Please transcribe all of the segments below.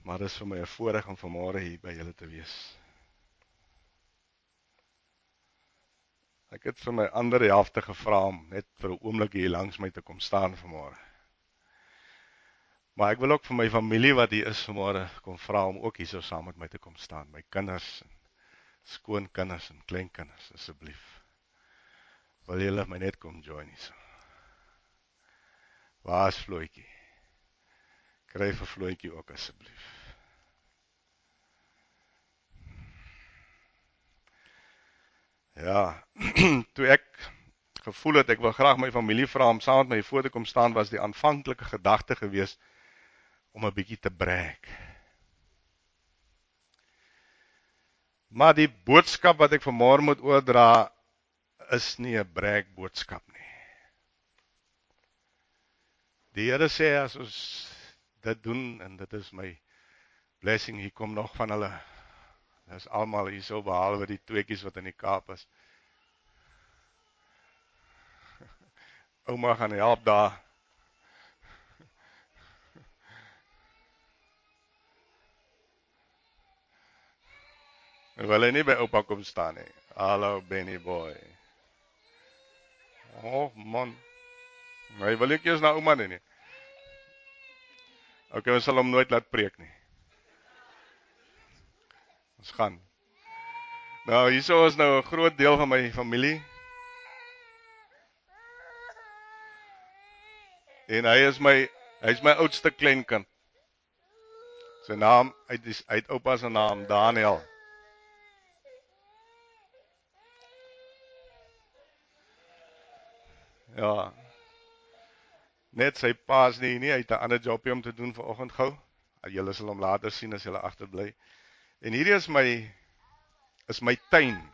Maar dit is vir my 'n voorreg om vanmôre hier by julle te wees. Ek het vir my ander helfte gevra om net vir 'n oomblik hier langs my te kom staan vanmôre. Maar ek wil ook vir my familie wat hier is vanmôre kom vra om ook hierso saam met my te kom staan. My kinders, skoonkinders en kleinkinders, asseblief. Wil julle my net kom join hierso? Waar is Floetjie? Kry vir Floetjie ook asseblief. Ja, toe ek gevoel het, ek wil graag my familie vra om saam met my voor te kom staan, was die aanvanklike gedagte gewees om 'n bietjie te brag. Maar die boodskap wat ek vanmôre moet oordra, is nie 'n brag boodskap nie. Die Here sê as ons dit doen, en dit is my blessing, hier kom nog van hulle, dit is almal hier so behalwe die tweekies wat in die Kaap is. Ouma gaan help daar. Wil hy nie by oupa kom staan nie? Hallo Benny boy. Oh man. Hy wil ek eers na ouma nie. Okay, ons sal hom nooit laat preek nie. Ons gaan. Nou, hierso is nou 'n groot deel van my familie. En hy is my oudste kleinkind. Sy naam, uit oupa se naam, Daniel. Ja. Net sy pa is nie, hy het 'n ander jobie om te doen vanoggend gou. Julle sal hom later sien as julle agterbly. En hierdie is my tuin.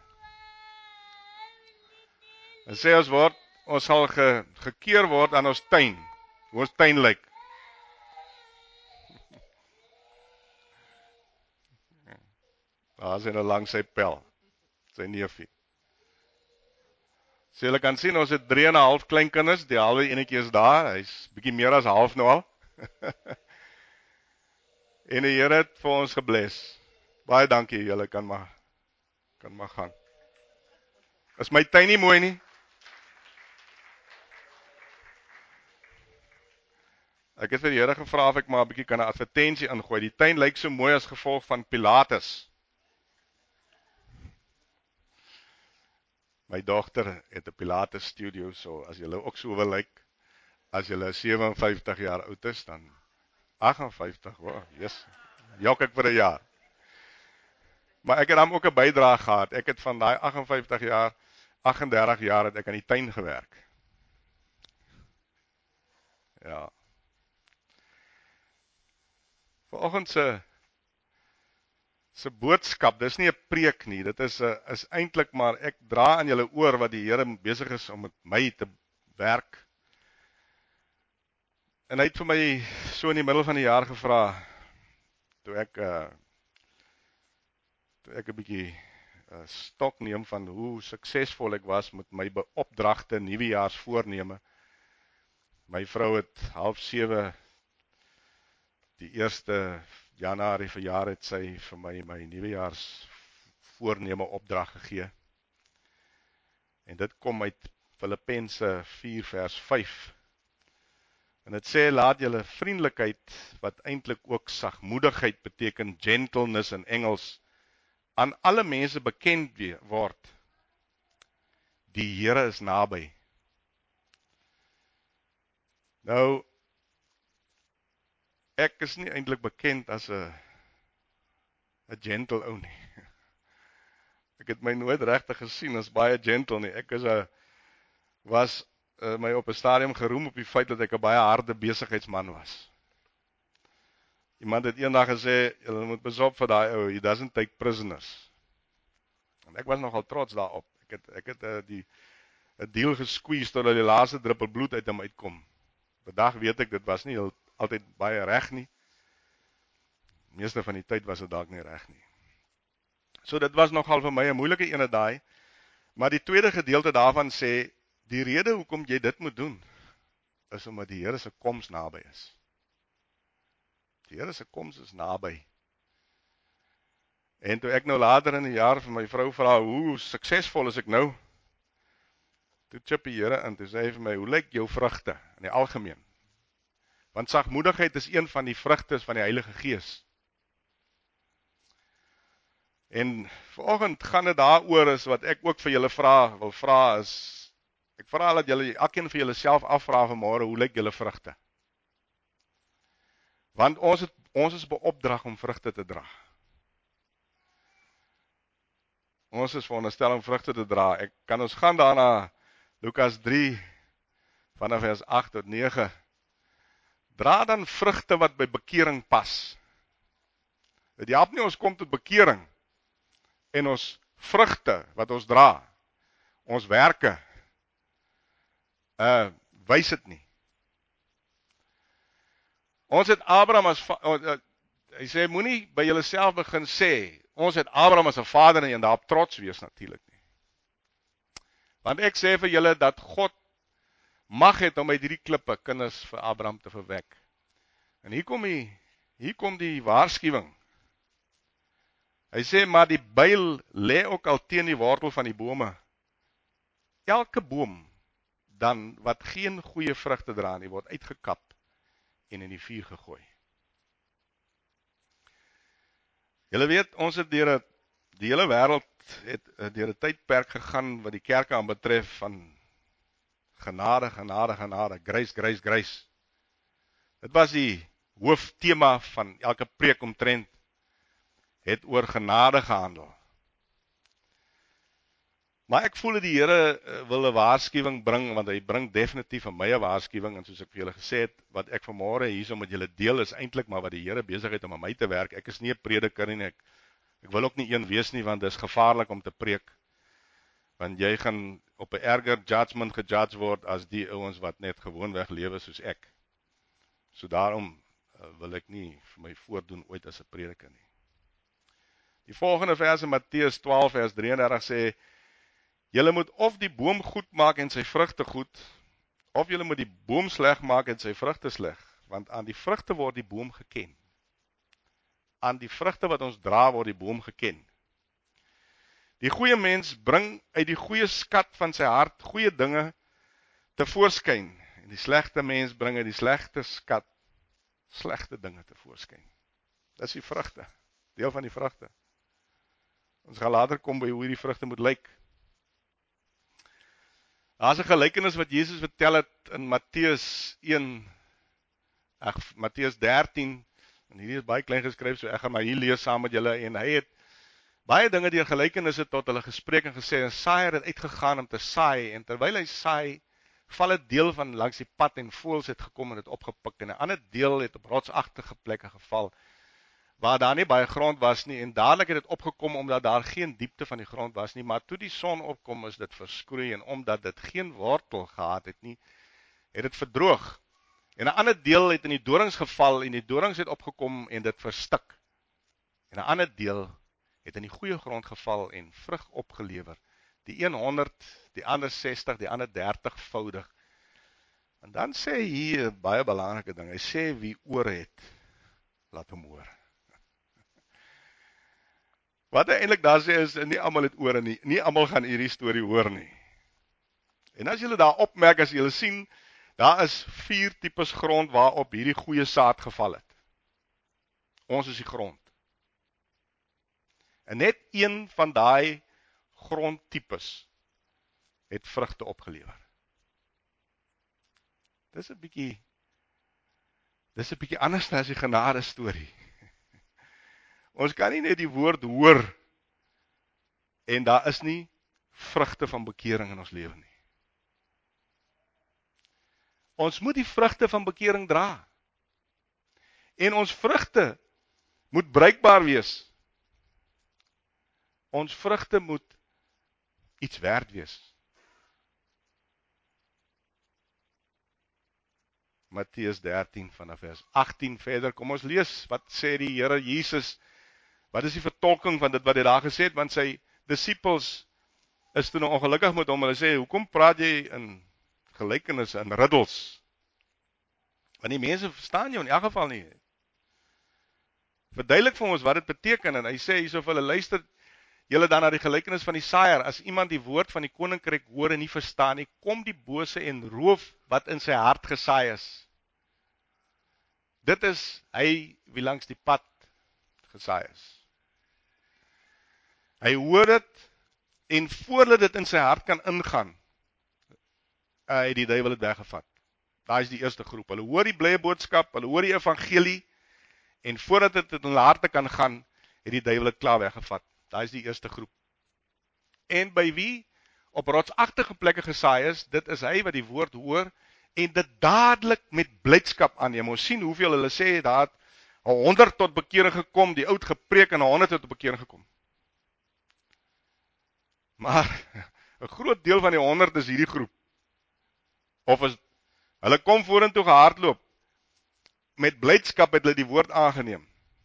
En sê ons sal gekeer word aan ons tuin. Hoe ons tuin lyk. Daar is hy nou langs sy pel. Sy neefie. So julle kan sien, ons het 3,5 kleinkinders, die halwe enetjie is daar, hy's bietjie meer as half nou al. En die Here het vir ons gebless. Baie dankie, julle kan maar gaan. Is my tuin nie mooi nie? Ek het vir die Here gevra of ek maar 'n bietjie kan 'n advertensie ingooi. Die tuin lyk so mooi as gevolg van Pilates. My dogter het 'n Pilates studio, so as julle ook so wil lyk, as julle 57 jaar oud is, dan 58, wow, yes, jok ek vir 'n jaar. Maar ek het dan ook 'n bydrae gehad. Ek het van daai 58 jaar, 38 jaar het ek aan die tuin gewerk. Ja. Vanoggend se boodskap, dis nie 'n preek nie, dit is eintlik maar, ek dra aan julle oor wat die Here besig is om met my te werk. En hy het vir my so in die middel van die jaar gevra, toe ek 'n bietjie stok neem van hoe suksesvol ek was met my opdragte, nuwejaarsvoorneme. My vrou het 6:30 die 1 Januarie verjaar, het sy vir my nuwejaarsvoorneme opdrag gegee. En dit kom uit Filippense 4 vers 5. En dit sê, laat julle vriendelikheid, wat eintlik ook sagmoedigheid beteken, gentleness in Engels, aan alle mense bekend word. Die Here is naby. Nou, ek is nie eintlik bekend as 'n gentle ou nie. Ek het my nooit regtig gesien as baie gentle nie. Ek was my op 'n stadium geroem op die feit dat ek 'n baie harde besigheidsman was. Iemand het eendag gesê, julle moet besop vir daai ou, he doesn't take prisoners. En ek was nogal trots daarop. Ek het die deal gesqueeze totdat die laaste druppel bloed uit hom uitkom. Vandag weet ek, dit was nie altyd baie reg nie. Meeste van die tyd was dit dalk nie reg nie. So dit was nogal vir my 'n moeilike ene daai. Maar die tweede gedeelte daarvan sê, die rede hoekom jy dit moet doen, is omdat die Here se koms naby is. Die Here se koms is naby. En toe ek nou later in die jaar vir my vrou vra, hoe suksesvol is ek nou? Toe chip die Here in, toe sê hy vir my, hoe lyk jou vrugte in die algemeen? Want sagmoedigheid is een van die vrugte van die Heilige Gees. En vanoggend gaan dit daaroor is wat ek ook vir julle wil vra is, ek vra dat julle elkeen vir julle self afvra vanmôre, hoe lyk julle vrugte? Want ons is beopdrag om vrugte te dra. Ons is veronderstel om vrugte te dra. Kan ons gaan daarna Lukas 3 vanaf vers 8 tot 9. Dra dan vrugte wat by bekering pas. Dit help nie ons kom tot bekering en ons vrugte wat ons dra, ons werke, wys dit nie. Ons het Abraham as hy sê, moenie by julleself begin sê, ons het Abraham as 'n vader en daarop trots wees natuurlik nie. Want ek sê vir julle dat God mag het om uit hierdie klippe kinders vir Abraham te verwek. En hier kom die waarskuwing. Hy sê, maar die byl lê ook al teen die wortel van die bome. Elke boom dan wat geen goeie vrugte dra nie, word uitgekap en in die vuur gegooi. Julle weet, ons het die hele wêreld het deur 'n tydperk gegaan wat die kerke aan betref van genade, genade, genade, grace, grace, grace. Dit was die hooftema van elke preek omtrent, het oor genade gehandel. Maar ek voel dat die Here wil 'n waarskuwing bring, want hy bring definitief vir my 'n waarskuwing, en soos ek vir julle gesê het, wat ek vanmôre hierso met julle deel, is eintlik maar wat die Here besig het om aan my te werk. Ek is nie 'n prediker nie, ek wil ook nie een wees nie, want dit is gevaarlik om te preek, want jy gaan op 'n erger judgment gejudge word as die ouens wat net gewoonweg lewe soos ek. So daarom wil ek nie vir my voordoen ooit as 'n prediker nie. Die volgende vers in Matteus 12 vers 33 sê, julle moet of die boom goed maak en sy vrugte goed, of julle moet die boom sleg maak en sy vrugte sleg, want aan die vrugte word die boom geken. Aan die vrugte wat ons dra word die boom geken. Die goeie mens bring uit die goeie skat van sy hart goeie dinge tevoorskyn, en die slegte mens bring uit die slegte skat slegte dinge tevoorskyn. Dis die vrugte, deel van die vrugte. Ons gaan later kom by hoe die vrugte moet lyk. Daar's 'n gelykenis wat Jesus vertel het in Matteus 13, en hierdie is baie klein geskryf, so ek gaan maar hier lees saam met julle, en hy het baie dinge deur gelykenisse tot hulle gespreek en gesê, 'n saaier het uitgegaan om te saai, en terwyl hy saai, val 'n deel van langs die pad en voëls het gekom en dit opgepik, en 'n ander deel het op rotsagtige plekke geval, waar daar nie baie grond was nie, en dadelik het dit opgekom omdat daar geen diepte van die grond was nie, maar toe die son opkom is dit verskroei, en omdat dit geen wortel gehad het nie, het dit verdroog. En 'n ander deel het in die dorings geval, en die dorings het opgekom en dit verstik. En 'n ander deel het in die goeie grond geval en vrug opgelewer. Die een 100, die ander 60, die ander 30voudig. En dan sê hy hier 'n baie belangrike ding. Hy sê wie oor het, laat hom hoor. Wat hy eintlik daar sê is, nie almal het ore nie. Nie almal gaan hierdie storie hoor nie. En as julle daar opmerk, as julle sien, daar is 4 tipes grond waarop hierdie goeie saad geval het. Ons is die grond. En net een van daai grondtipes het vrugte opgelewer. Dis 'n bietjie anders as die genade storie. Ons kan nie net die woord hoor en daar is nie vrugte van bekering in ons lewe nie. Ons moet die vrugte van bekering dra. En ons vrugte moet bruikbaar wees. Ons vrugte moet iets werd wees. Matteus 13 vanaf vers 18 verder. Kom ons lees, wat sê die Here Jesus? Wat is die vertolking van dit wat hy daar gesê het? Want sy disippels is toe nou ongelukkig met hom. Hulle sê, hoekom praat jy in gelykenisse, in riddels? Want die mense verstaan jou in elk geval nie. verduidelik vir ons wat dit beteken, en hy sê hierso vir hulle, luister julle dan na die gelykenis van die saaier, as iemand die woord van die koninkryk hoor en nie verstaan nie, kom die bose en roof wat in sy hart gesaai is. Dit is hy wie langs die pad gesaai is. Hy hoor dit, en voordat dit in sy hart kan ingaan, het die duiwel dit weggevat. Daai is die eerste groep. Hulle hoor die blye boodskap, hulle hoor die evangelie, en voordat dit in hulle harte kan gaan, het die duiwel dit klaar weggevat. Daai is die eerste groep. En by wie op rotsagtige plekke gesaai is, dit is hy wat die woord hoor, en dit dadelik met blydskap aanneem. Ons sien hoeveel hulle sê, daar het 100 tot bekering gekom, die oud gepreek en 100 tot bekering gekom. Maar, 'n groot deel van die 100 is hierdie groep. Of is, hulle kom vorentoe gehardloop, met blydskap het hulle die woord aangeneem.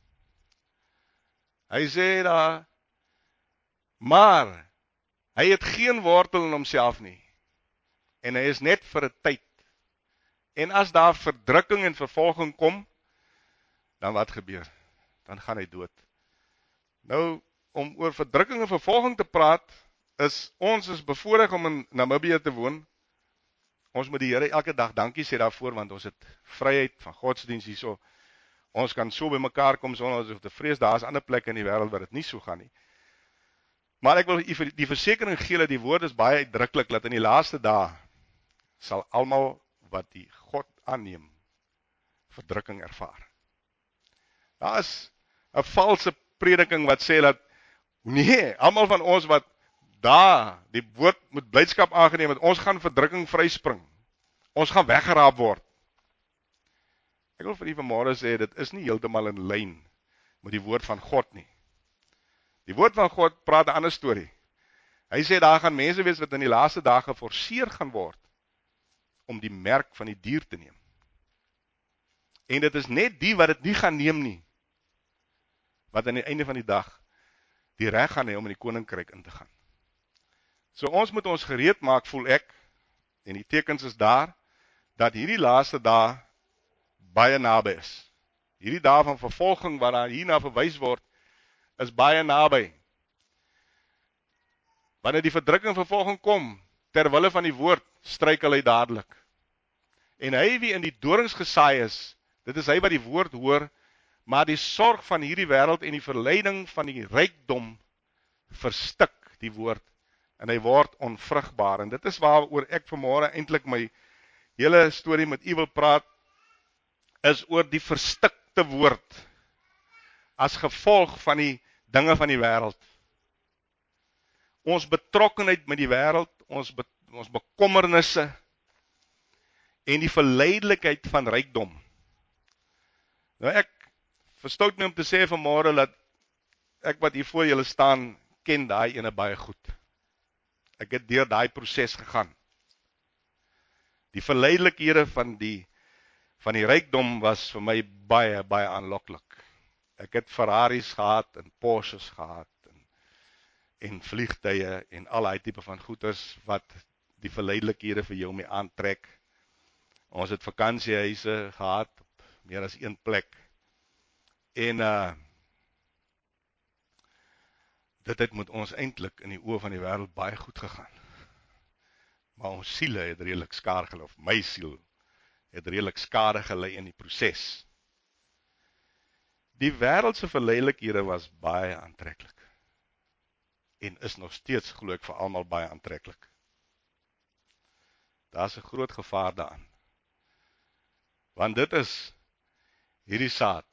Hy sê daar, maar, hy het geen wortel in homself nie, en hy is net vir 'n tyd. En as daar verdrukking en vervolging kom, dan wat gebeur? Dan gaan hy dood. Nou, om oor verdrukking en vervolging te praat, ons is bevoorreg om in Namibië te woon. Ons moet die Here elke dag dankie sê daarvoor, want ons het vryheid van godsdienst hierso. Ons kan so by mekaar kom sonder ons hoef te vrees. Daar is ander plekke in die wêreld waar dit nie so gaan nie. Maar ek wil die versekering gee dat die woord is baie uitdruklik, dat in die laaste dae sal almal wat die God aanneem, verdrukking ervaar. Daar is 'n valse prediking wat sê dat, nee, almal van ons wat daar die woord met blydskap aangeneem het, ons gaan verdrukking vryspring. Ons gaan weggeraap word. Ek wil vir u vanmôre sê, dit is nie heeltemal in lyn met die woord van God nie. Die woord van God praat 'n ander storie. Hy sê, daar gaan mense wees wat in die laaste dae geforseer gaan word, om die merk van die dier te neem. En dit is net die wat dit nie gaan neem nie, wat aan die einde van die dag, die reg gaan hê om in die koninkryk in te gaan. So ons moet ons gereed maak, voel ek, en die tekens is daar, dat hierdie laaste dae baie naby is. Hierdie dae van vervolging, waarna hierna verwys word, is baie naby. Wanneer die verdrukking en vervolging kom, terwille van die woord, struikel hy dadelik. En hy wie in die dorings gesaai is, dit is hy wat die woord hoor, maar die sorg van hierdie wêreld en die verleiding van die rykdom verstik die woord, en hy word onvrugbaar. En dit is waaroor ek vanmôre eintlik my hele storie met u wil praat, is oor die verstikte woord, as gevolg van die dinge van die wêreld. Ons betrokkenheid met die wêreld, ons bekommernisse, en die verleidelikheid van rykdom. Nou ek verstout my om te sê vanmôre, dat ek wat hier voor julle staan, ken daai ene baie goed. Ek het deur daai proses gegaan. Die verleidelikhede van die rykdom was vir my baie, baie aanloklik. Ek het Ferraris gehad, en Porsches gehad, en vliegtuie, en al die tipe van goeders, wat die verleidelikhede vir jou mee aantrek. Ons het vakansiehuise gehad, op meer as een plek, en dit het met ons eintlik in die oë van die wêreld baie goed gegaan. Maar ons siele het redelik skade gelei, of my siel het redelik skade gelei in die proses. Die wêreldse verleidelikhede was baie aantreklik, en is nog steeds, glo ek, vir almal baie aantreklik. Daar's 'n groot gevaar daaraan. Want dit is hierdie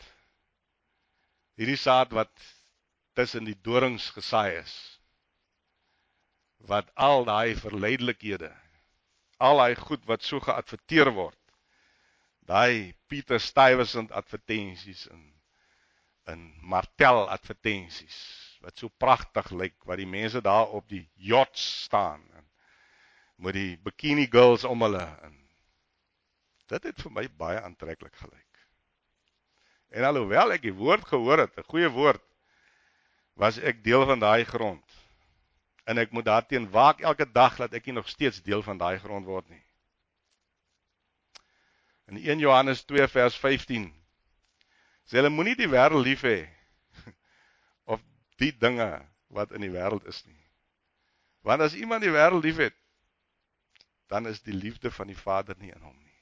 saad wat tussen die dorings gesaai is, wat al daai verleidelikhede, al daai goed wat so geadverteer word, daai Peter Stuyvesant advertensies en Martel advertensies, wat so pragtig lyk, wat die mense daar op die yachts staan, en met die bikini girls om hulle, en dit het vir my baie aantreklik gelyk. En alhoewel ek die woord gehoor het, 'n goeie woord, was ek deel van daai grond. En ek moet daarteen waak elke dag, dat ek nie nog steeds deel van daai grond word nie. In 1 Johannes 2 vers 15, Sê hulle moenie die wêreld lief hê of die dinge wat in die wêreld is nie. Want as iemand die wêreld lief het, dan is die liefde van die Vader nie in hom nie.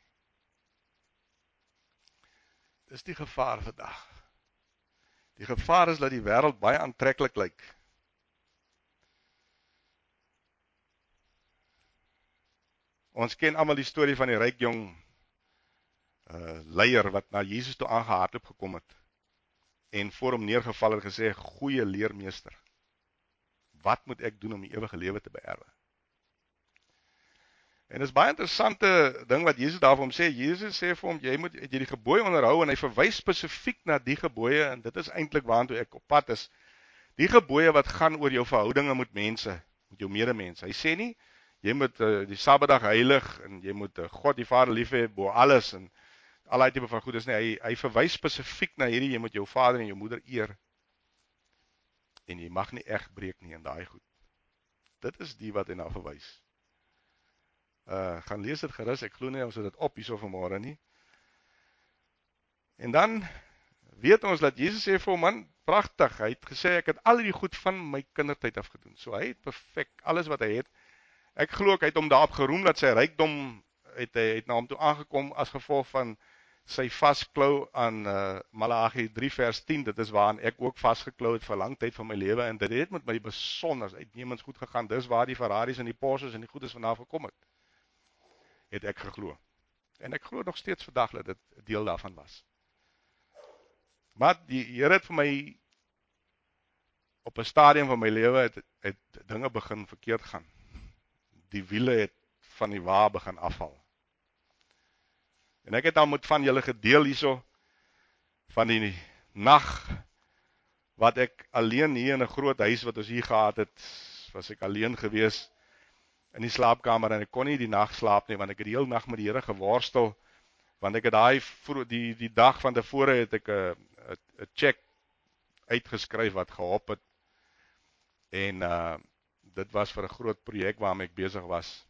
Dis die gevaar vandag. Die gevaar is dat die wêreld baie aantreklik lyk. Ons ken almal die storie van die ryk jong leier wat na Jesus toe aangehardloop gekom het en voor hom neergeval het gesê, goeie leermeester, wat moet ek doen om die ewige lewe te beerwe? En dis baie interessante ding wat Jesus daar vir hom sê. Jesus sê vir hom, jy moet die gebooie onderhou, en hy verwys spesifiek na die gebooie, en dit is eintlik waartoe ek op pad is, die gebooie wat gaan oor jou verhoudinge met mense, met jou medemens. Hy sê nie, jy moet die Sabbatdag heilig, en jy moet God die Vader lief hê bo alles, en al die tipe van goed is nie, hy verwys spesifiek na hierdie, jy moet jou vader en jou moeder eer, en jy mag nie eg breek nie in daai goed. Dit is die wat hy na verwys. Gaan lees dit gerus, ek glo nie ons het dit op hierso vanmôre nie. En dan weet ons dat Jesus sê vir hom, man, pragtig, hy het gesê, ek het al die goed van my kindertyd af gedoen. So hy het perfek, alles wat hy het, ek glo ek het hom daarop geroem, dat sy rykdom, het na hom toe aangekom, as gevolg van sy vasklou aan Maleagi 3 vers 10, dit is waaraan ek ook vastgeklou het vir lang tyd van my lewe, en dit het met my besonders uitnemends goed gegaan, dis waar die Ferraris en die Porsches en die goedes vandaan gekom het ek geglo. En ek glo nog steeds vandag dat dit 'n deel daarvan was. Maar die Here het vir my op 'n stadium van my lewe het dinge begin verkeerd gaan. Die wiele het van die wa begin afval. En ek het dan met van julle gedeel hierso van die nag wat ek alleen hier in 'n groot huis wat ons hier gehad het, was ek alleen gewees in die slaapkamer, en ek kon nie die nag slaap nie, want ek het die hele nag met die Here geworstel, want ek het die dag van tevore het ek 'n check uitgeskryf wat gehop het, en dit was vir 'n groot projek waarmee ek besig was.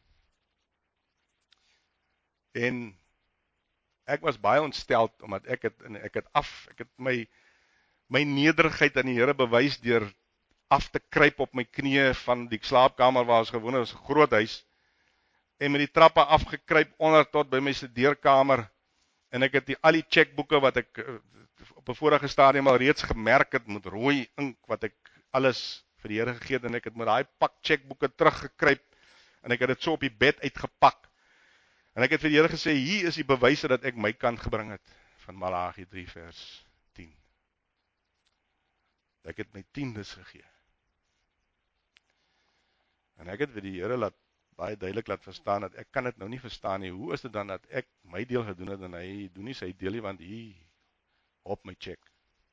En ek was baie ontsteld, omdat ek het my nederigheid aan die Here bewys deur af te kruip op my knieë van die slaapkamer waar ons gewoon het, was 'n groot huis, en met die trappe afgekruip onder tot by my studeerkamer, en ek het al die checkboeke wat ek op 'n vorige stadium al reeds gemerk het met rooi ink, wat ek alles vir die Here gegee het, en ek het met daai pak checkboeke teruggekruip, en ek het dit so op die bed uitgepak, en ek het vir die Here gesê, hier is die bewyse dat ek my kant gebring het, van Maleagi 3 vers 10. Ek het my tiendes gegee. En ek het vir die Here baie duidelik laat verstaan, dat ek kan dit nou nie verstaan nie. Hoe is dit dan dat ek my deel gedoen het, en hy doen nie sy deel nie, want hier op my check.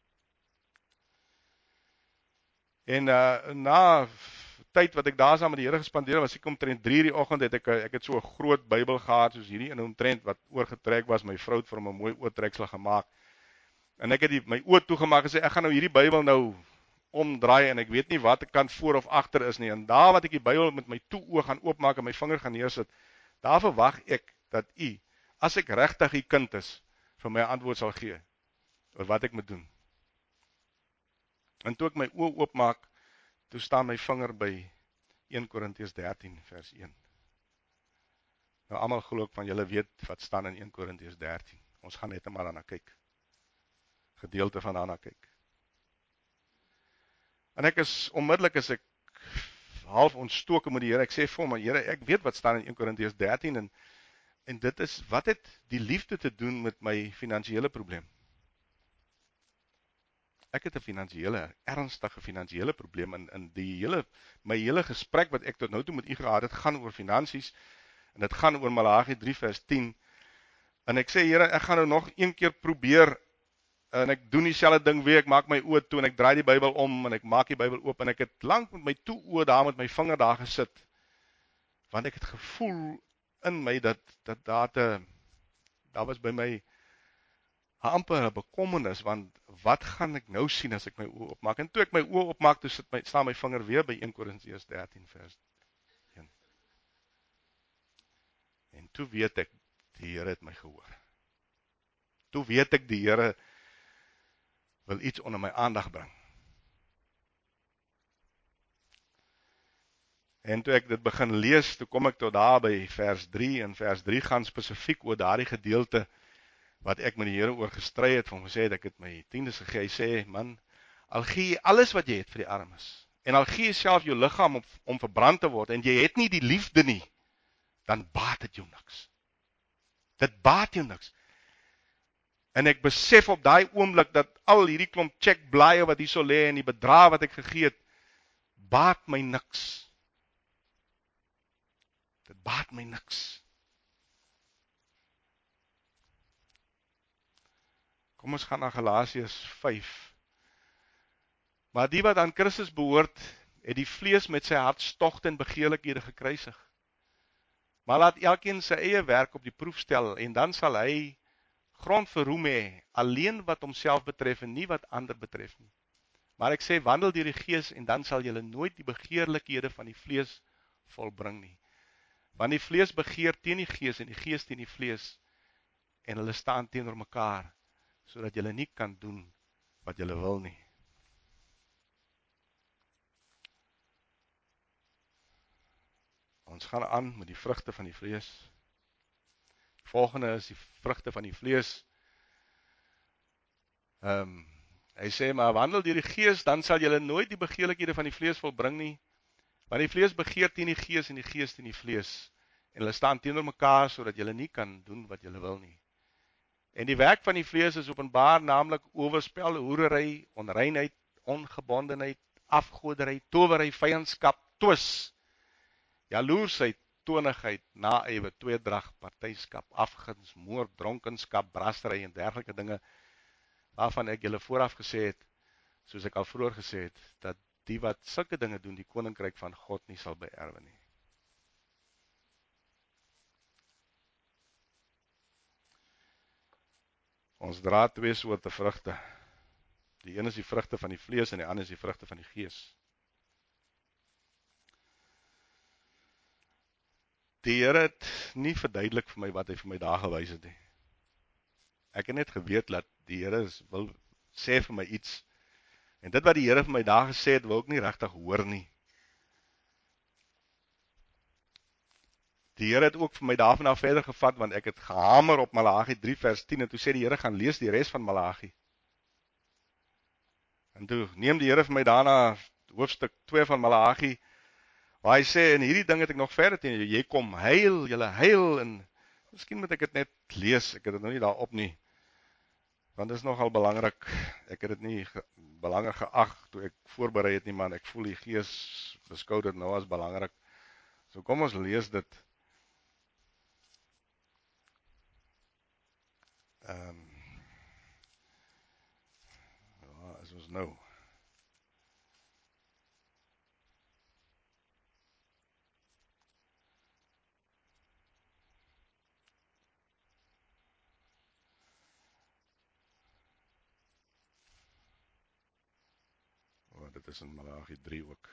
En na tyd wat ek daar saam met die Here gespandeer, was ek omtrent 3 die oggend, ek het so 'n groot Bybel gehad, soos hierdie, en omtrent wat oorgetrek was, my vrou het vir hom 'n mooi oortreksel gemaak, en ek het my oë toegemaak en sê, ek gaan nou hierdie Bybel nou omdraai, en ek weet nie wat ek kan voor of agter is nie, en daar wat ek die Bybel met my oë gaan oopmaak, en my vinger gaan neersit, daar verwag ek, dat u, as ek regtig u kind is, vir my antwoord sal gee, oor wat ek moet doen. En toe ek my oë oopmaak, toe staan my vinger by 1 Korintiërs 13 vers 1. Nou almal glo ek van julle weet wat staan in 1 Korintiërs 13. Ons gaan net maar daarna kyk. Gedeelte van daarna kyk. En ek is onmiddellik as ek half ontstoke met die Here. Ek sê vir hom, maar Here, ek weet wat staan in 1 Korintiërs 13 en dit is wat het die liefde te doen met my finansiële probleem. Ek het 'n ernstige finansiële probleem, in my hele gesprek wat ek tot nou toe met u gehad het, gaan oor finansies, en dit gaan oor Maleagi 3 vers 10, en ek sê, Here, ek gaan nou nog een keer probeer, en ek doen dieselfde ding weer, ek maak my oë toe, en ek draai die Bybel om, en ek maak die Bybel oop, en ek het lank met my oë daar, met my vinger daar gesit, want ek het gevoel in my, dat daar was by my amper 'n bekommernis, want wat gaan ek nou sien as ek my oë opmaak? En toe ek my oë opmaak, toe staan my vinger weer by 1 Korintiërs 13 vers 1. En toe weet ek, die Here het my gehoor. Toe weet ek, die Here wil iets onder my aandag bring. En toe ek dit begin lees, toe kom ek tot daar by vers 3, en vers 3 gaan spesifiek oor daardie gedeelte wat ek met die Here oor gestry het, van gesê het, ek het my tiendes gegee. Hy sê, man, al gee jy alles wat jy het vir die armes, en al gee jy self jou liggaam om verbrand te word, en jy het nie die liefde nie, dan baat dit jou niks. Dit baat jou niks. En ek besef op daai oomblik dat al hierdie klomp checkblaaie wat hier so lê en die bedrag wat ek gegee het, baat my niks. Dit baat my niks. Kom ons gaan na Galasiërs 5. Maar die wat aan Christus behoort, het die vlees met sy hartstogte en begeerlikhede gekruisig. Maar laat elkeen sy eie werk op die proef stel, en dan sal hy grond vir roem hê, alleen wat homself betref en nie wat ander betref nie. Maar ek sê, wandel deur die Gees, en dan sal julle nooit die begeerlikhede van die vlees volbring nie. Want die vlees begeer teen die Gees, en die Gees teen die vlees, en hulle staan teenoor mekaar, sodat julle nie kan doen wat julle wil nie. Ons gaan aan met die vrugte van die vlees. Volgende is die vrugte van die vlees. Hy sê, maar wandel deur die Gees, dan sal julle nooit die begeerlikhede van die vlees volbring nie, want die vlees begeer teen die Gees, en die Gees teen die vlees, en hulle staan teenoor mekaar, sodat julle nie kan doen wat julle wil nie. En die werk van die vlees is openbaar, naamlik oorspel, hoerery, onreinheid, ongebondenheid, afgoderry, towery, vyandskap, twis, jaloersheid, toornigheid, naëwe, tweedrag, partyskap, afguns, moord, dronkenskap, brastery en dergelike dinge, waarvan ek julle vooraf gesê het, soos ek al vroeër gesê het, dat die wat sulke dinge doen, die koninkryk van God nie sal beerwe nie. Ons dra twee soorte vrugte. Die een is die vrugte van die vlees, en die ander is die vrugte van die Gees. Die Here het nie verduidelik vir my wat hy vir my daar gewys het nie. Ek het net geweet dat die Here wil sê vir my iets, en dit wat die Here vir my daar gesê het, wil ek nie regtig hoor nie. Die Here het ook vir my daarvan af verder gevat, want ek het gehamer op Malagi 3 vers 10, en toe sê die Here, gaan lees die res van Malagi. En toe neem die Here vir my daarna hoofstuk 2 van Malagi, waar hy sê, en hierdie ding het ek nog verder teen jy kom huil, julle huil, en miskien moet ek dit net lees, ek het dit nou nie daarop nie, want dit is nogal belangrik, ek het dit nie belangrik geag, toe ek voorberei het nie, man, ek voel die Gees beskou dit nou as belangrik, so kom ons lees dit. Ja, is ons nou. Dit is in Malagi 3 ook.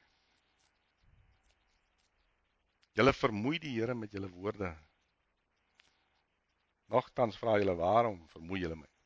Julle vermoei die Here met julle woorde. Nogtans vra julle, waarom vermoei julle my?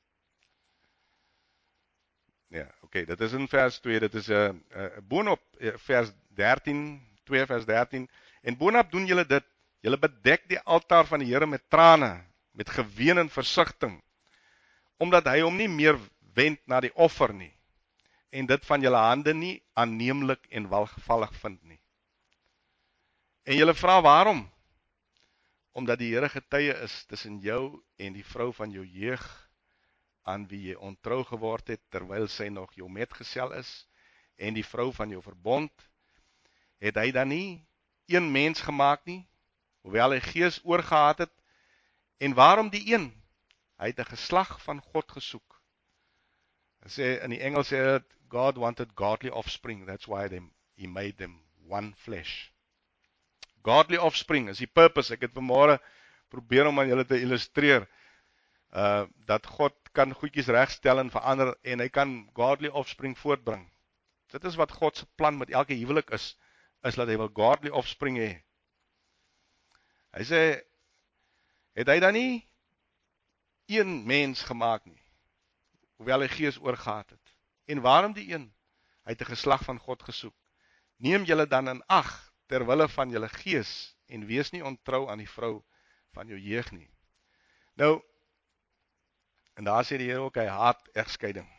Ja, oké, dit is in vers 2, dit is boonop vers 13, 2 vers 13, en boonop doen julle dit, julle bedek die altaar van die Here met trane, met geween en versigtiging, omdat hy hom nie meer wend na die offer nie, en dit van julle hande nie aanneemlik en welgevallig vind nie. En julle vra waarom? Omdat die Here getuie is tussen jou en die vrou van jou jeug, aan wie jy ontrou geword het, terwyl sy nog jou metgesel is, en die vrou van jou verbond, het hy dan nie een mens gemaak nie, hoewel hy gees oorgehad het, en waarom die een? Hy het 'n geslag van God gesoek. Hy sê, in die Engels sê het, God wanted godly offspring, that's why he made them one flesh. Godly offspring is die purpose. Ek het vanmôre probeer om aan julle te illustreer, dat God kan goedjies regstel en verander, en hy kan godly offspring voortbring. Dit is wat God se plan met elke huwelik is dat hy wil godly offspring hê. Hy sê, het hy dan nie een mens gemaak nie, hoewel hy gees oorgehad het. En waarom die een? Hy het 'n geslag van God gesoek. Neem julle dan in ag, terwille van julle gees, en wees nie ontrou aan die vrou van jou jeug nie. Nou, en daar sê die Here ook, hy haat egskeiding.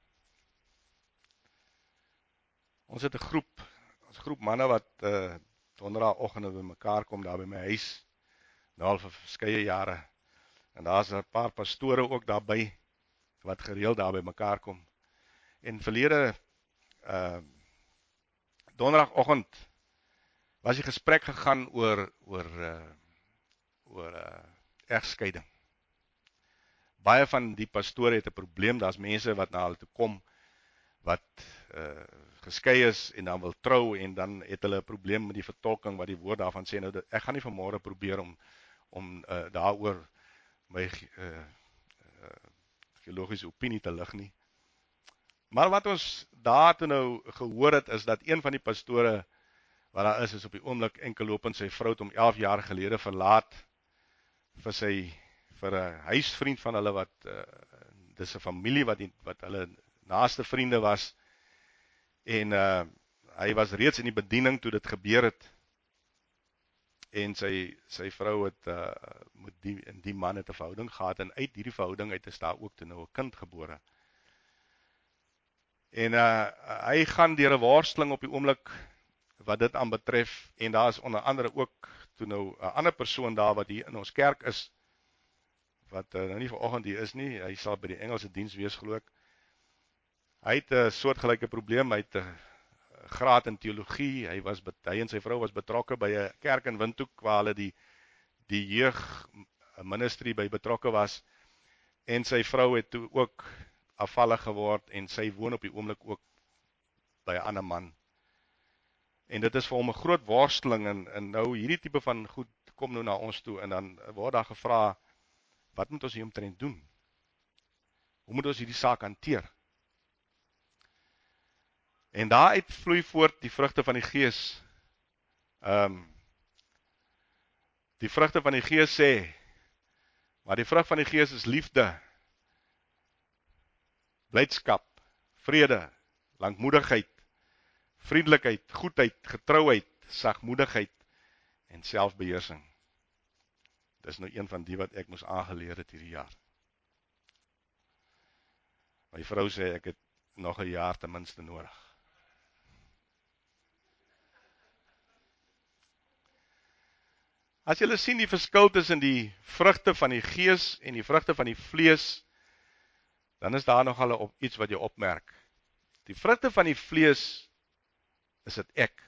Ons het 'n groep manne wat donderdagoggende by mekaar kom daar by my huis, nou al vir verskeie jare. En daar's 'n paar pastore ook daarby, wat gereeld daar by mekaar kom. En verlede donderdagoggend was die gesprek gegaan oor egskeiding. Baie van die pastore het 'n probleem, daar's mense wat na hulle toe kom, wat geskei is en dan wil trou, en dan het hulle 'n probleem met die vertolking wat die woord daarvan sê. Nou, ek gaan nie vanmôre probeer om daaroor my geologiese opinie te lig nie. Maar wat ons daar toe nou gehoor het, is dat een van die pastore wat daar is op die oomblik enkellopend sy vrou om 11 jaar gelede verlaat vir 'n huisvriend van hulle wat dis 'n familie wat hulle naaste vriende was, en hy was reeds in die bediening toe dit gebeur het, en sy vrou het met die man het 'n verhouding gehad, en uit hierdie verhouding uit is daar ook toe nou 'n kind gebore. En hy gaan deur 'n worsteling op die oomblik wat dit aanbetref, en daar is onder andere ook toe nou 'n ander persoon daar wat hier in ons kerk is, wat nou nie vanoggend hier is nie, hy sal by die Engelse diens wees, glo ek. Hy het 'n soortgelyke probleem, hy het 'n graad in teologie, hy en sy vrou was betrokke by 'n kerk in Windhoek, waar hulle die jeug ministry by betrokke was, en sy vrou het toe ook afvallig geword, en sy woon op die oomblik ook by 'n ander man. En dit is vir hom 'n groot worsteling, en nou hierdie tipe van goed kom nou na ons toe, en dan word daar gevra, wat moet ons hieromtrent doen? Hoe moet ons hierdie saak hanteer? En daaruit vloei voort die vrugte van die Gees. Die vrugte van die Gees sê, maar die vrug van die Gees is liefde, blydskap, vrede, lankmoedigheid, vriendelikheid, goedheid, getrouheid, sagmoedigheid en selfbeheersing. Dis nou een van die wat ek moes aangeleer het hierdie jaar. My vrou sê ek het nog 'n jaar ten minste nodig. As julle sien die verskil tussen die vrugte van die Gees en die vrugte van die vlees, dan is daar nogal iets wat jy opmerk. Die vrugte van die vlees is dit ek,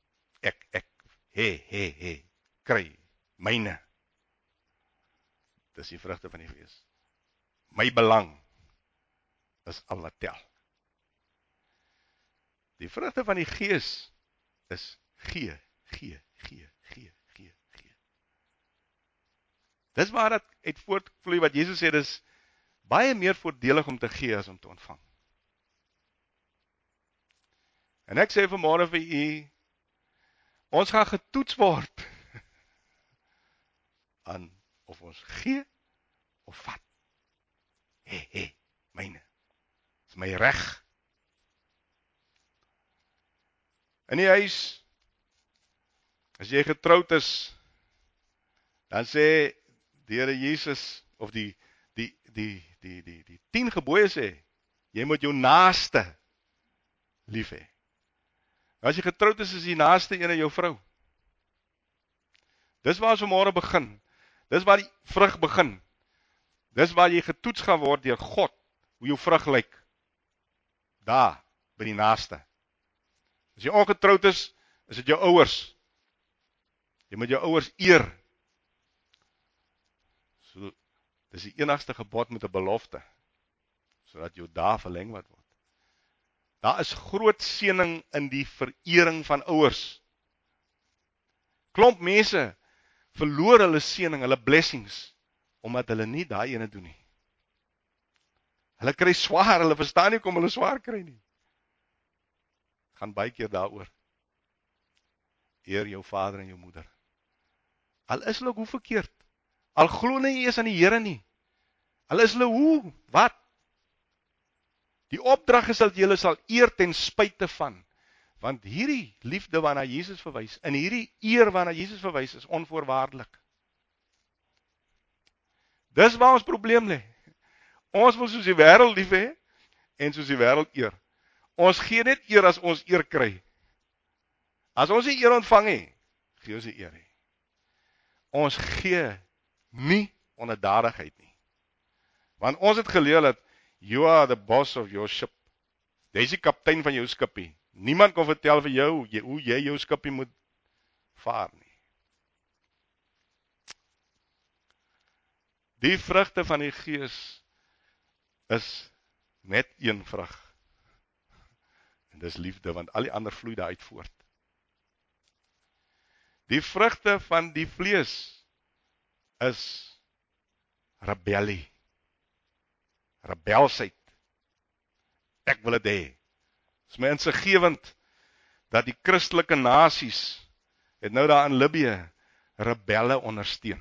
kry, myne. Dis die vrugte van die Gees. My belang is al wat tel. Die vrugte van die Gees is gee. Dis waar dat uit voortvloei wat Jesus sê, dis baie meer voordelig om te gee as om te ontvang. En ek sê vanmôre vir u, ons gaan getoets word aan of ons gee of vat. Myne. Dis my reg. In die huis, as jy getroud is, dan sê die Here Jesus, of die 10 gebooie sê, jy moet jou naaste lief hê. As jy getroud is die naaste ene jou vrou. Dis waar ons vanmôre begin. Dis waar die vrug begin. Dis waar jy getoets gaan word deur God, hoe jou vrug lyk. Daar, by die naaste. As jy ongetroud is dit jou ouers. Jy moet jou ouers eer. So, dis die enigste gebod met 'n belofte, sodat jou dae verleng word. Daar is groot seëning in die verering van ouers. Klomp mense verloor hulle seëning, hulle blessings, omdat hulle nie daai ene doen nie. Hulle kry swaar, hulle verstaan nie hoekom hulle swaar kry nie. Gaan baie keer daaroor. Eer jou vader en jou moeder. Al is hulle ook hoe verkeerd. Al glo nie eens aan die Here nie. Al is hulle hoe, wat? Die opdrag is dat julle sal eer ten spyte van. Want hierdie liefde waarna Jesus verwys, en hierdie eer waarna Jesus verwys, is onvoorwaardelik. Dis waar ons probleem lê. Ons wil soos die wêreld lief hê, en soos die wêreld eer. Ons gee net eer as ons eer kry. As ons die eer ontvang het, gee ons die eer nie. Ons gee nie onderdanigheid nie. Want ons het geleer dat you are the boss of your ship. Dis die kaptein van jou skipie. Niemand kan vertel vir jou hoe jy jou skipie moet vaar nie. Die vrugte van die Gees is net een vrug. En dis liefde, want al die ander vloei daaruit voort. Die vrugte van die vlees is rebellie. Rebelsheid. Ek wil dit hê. Is my insiggewend dat die Christelike nasies het nou daar in Libië rebelle ondersteun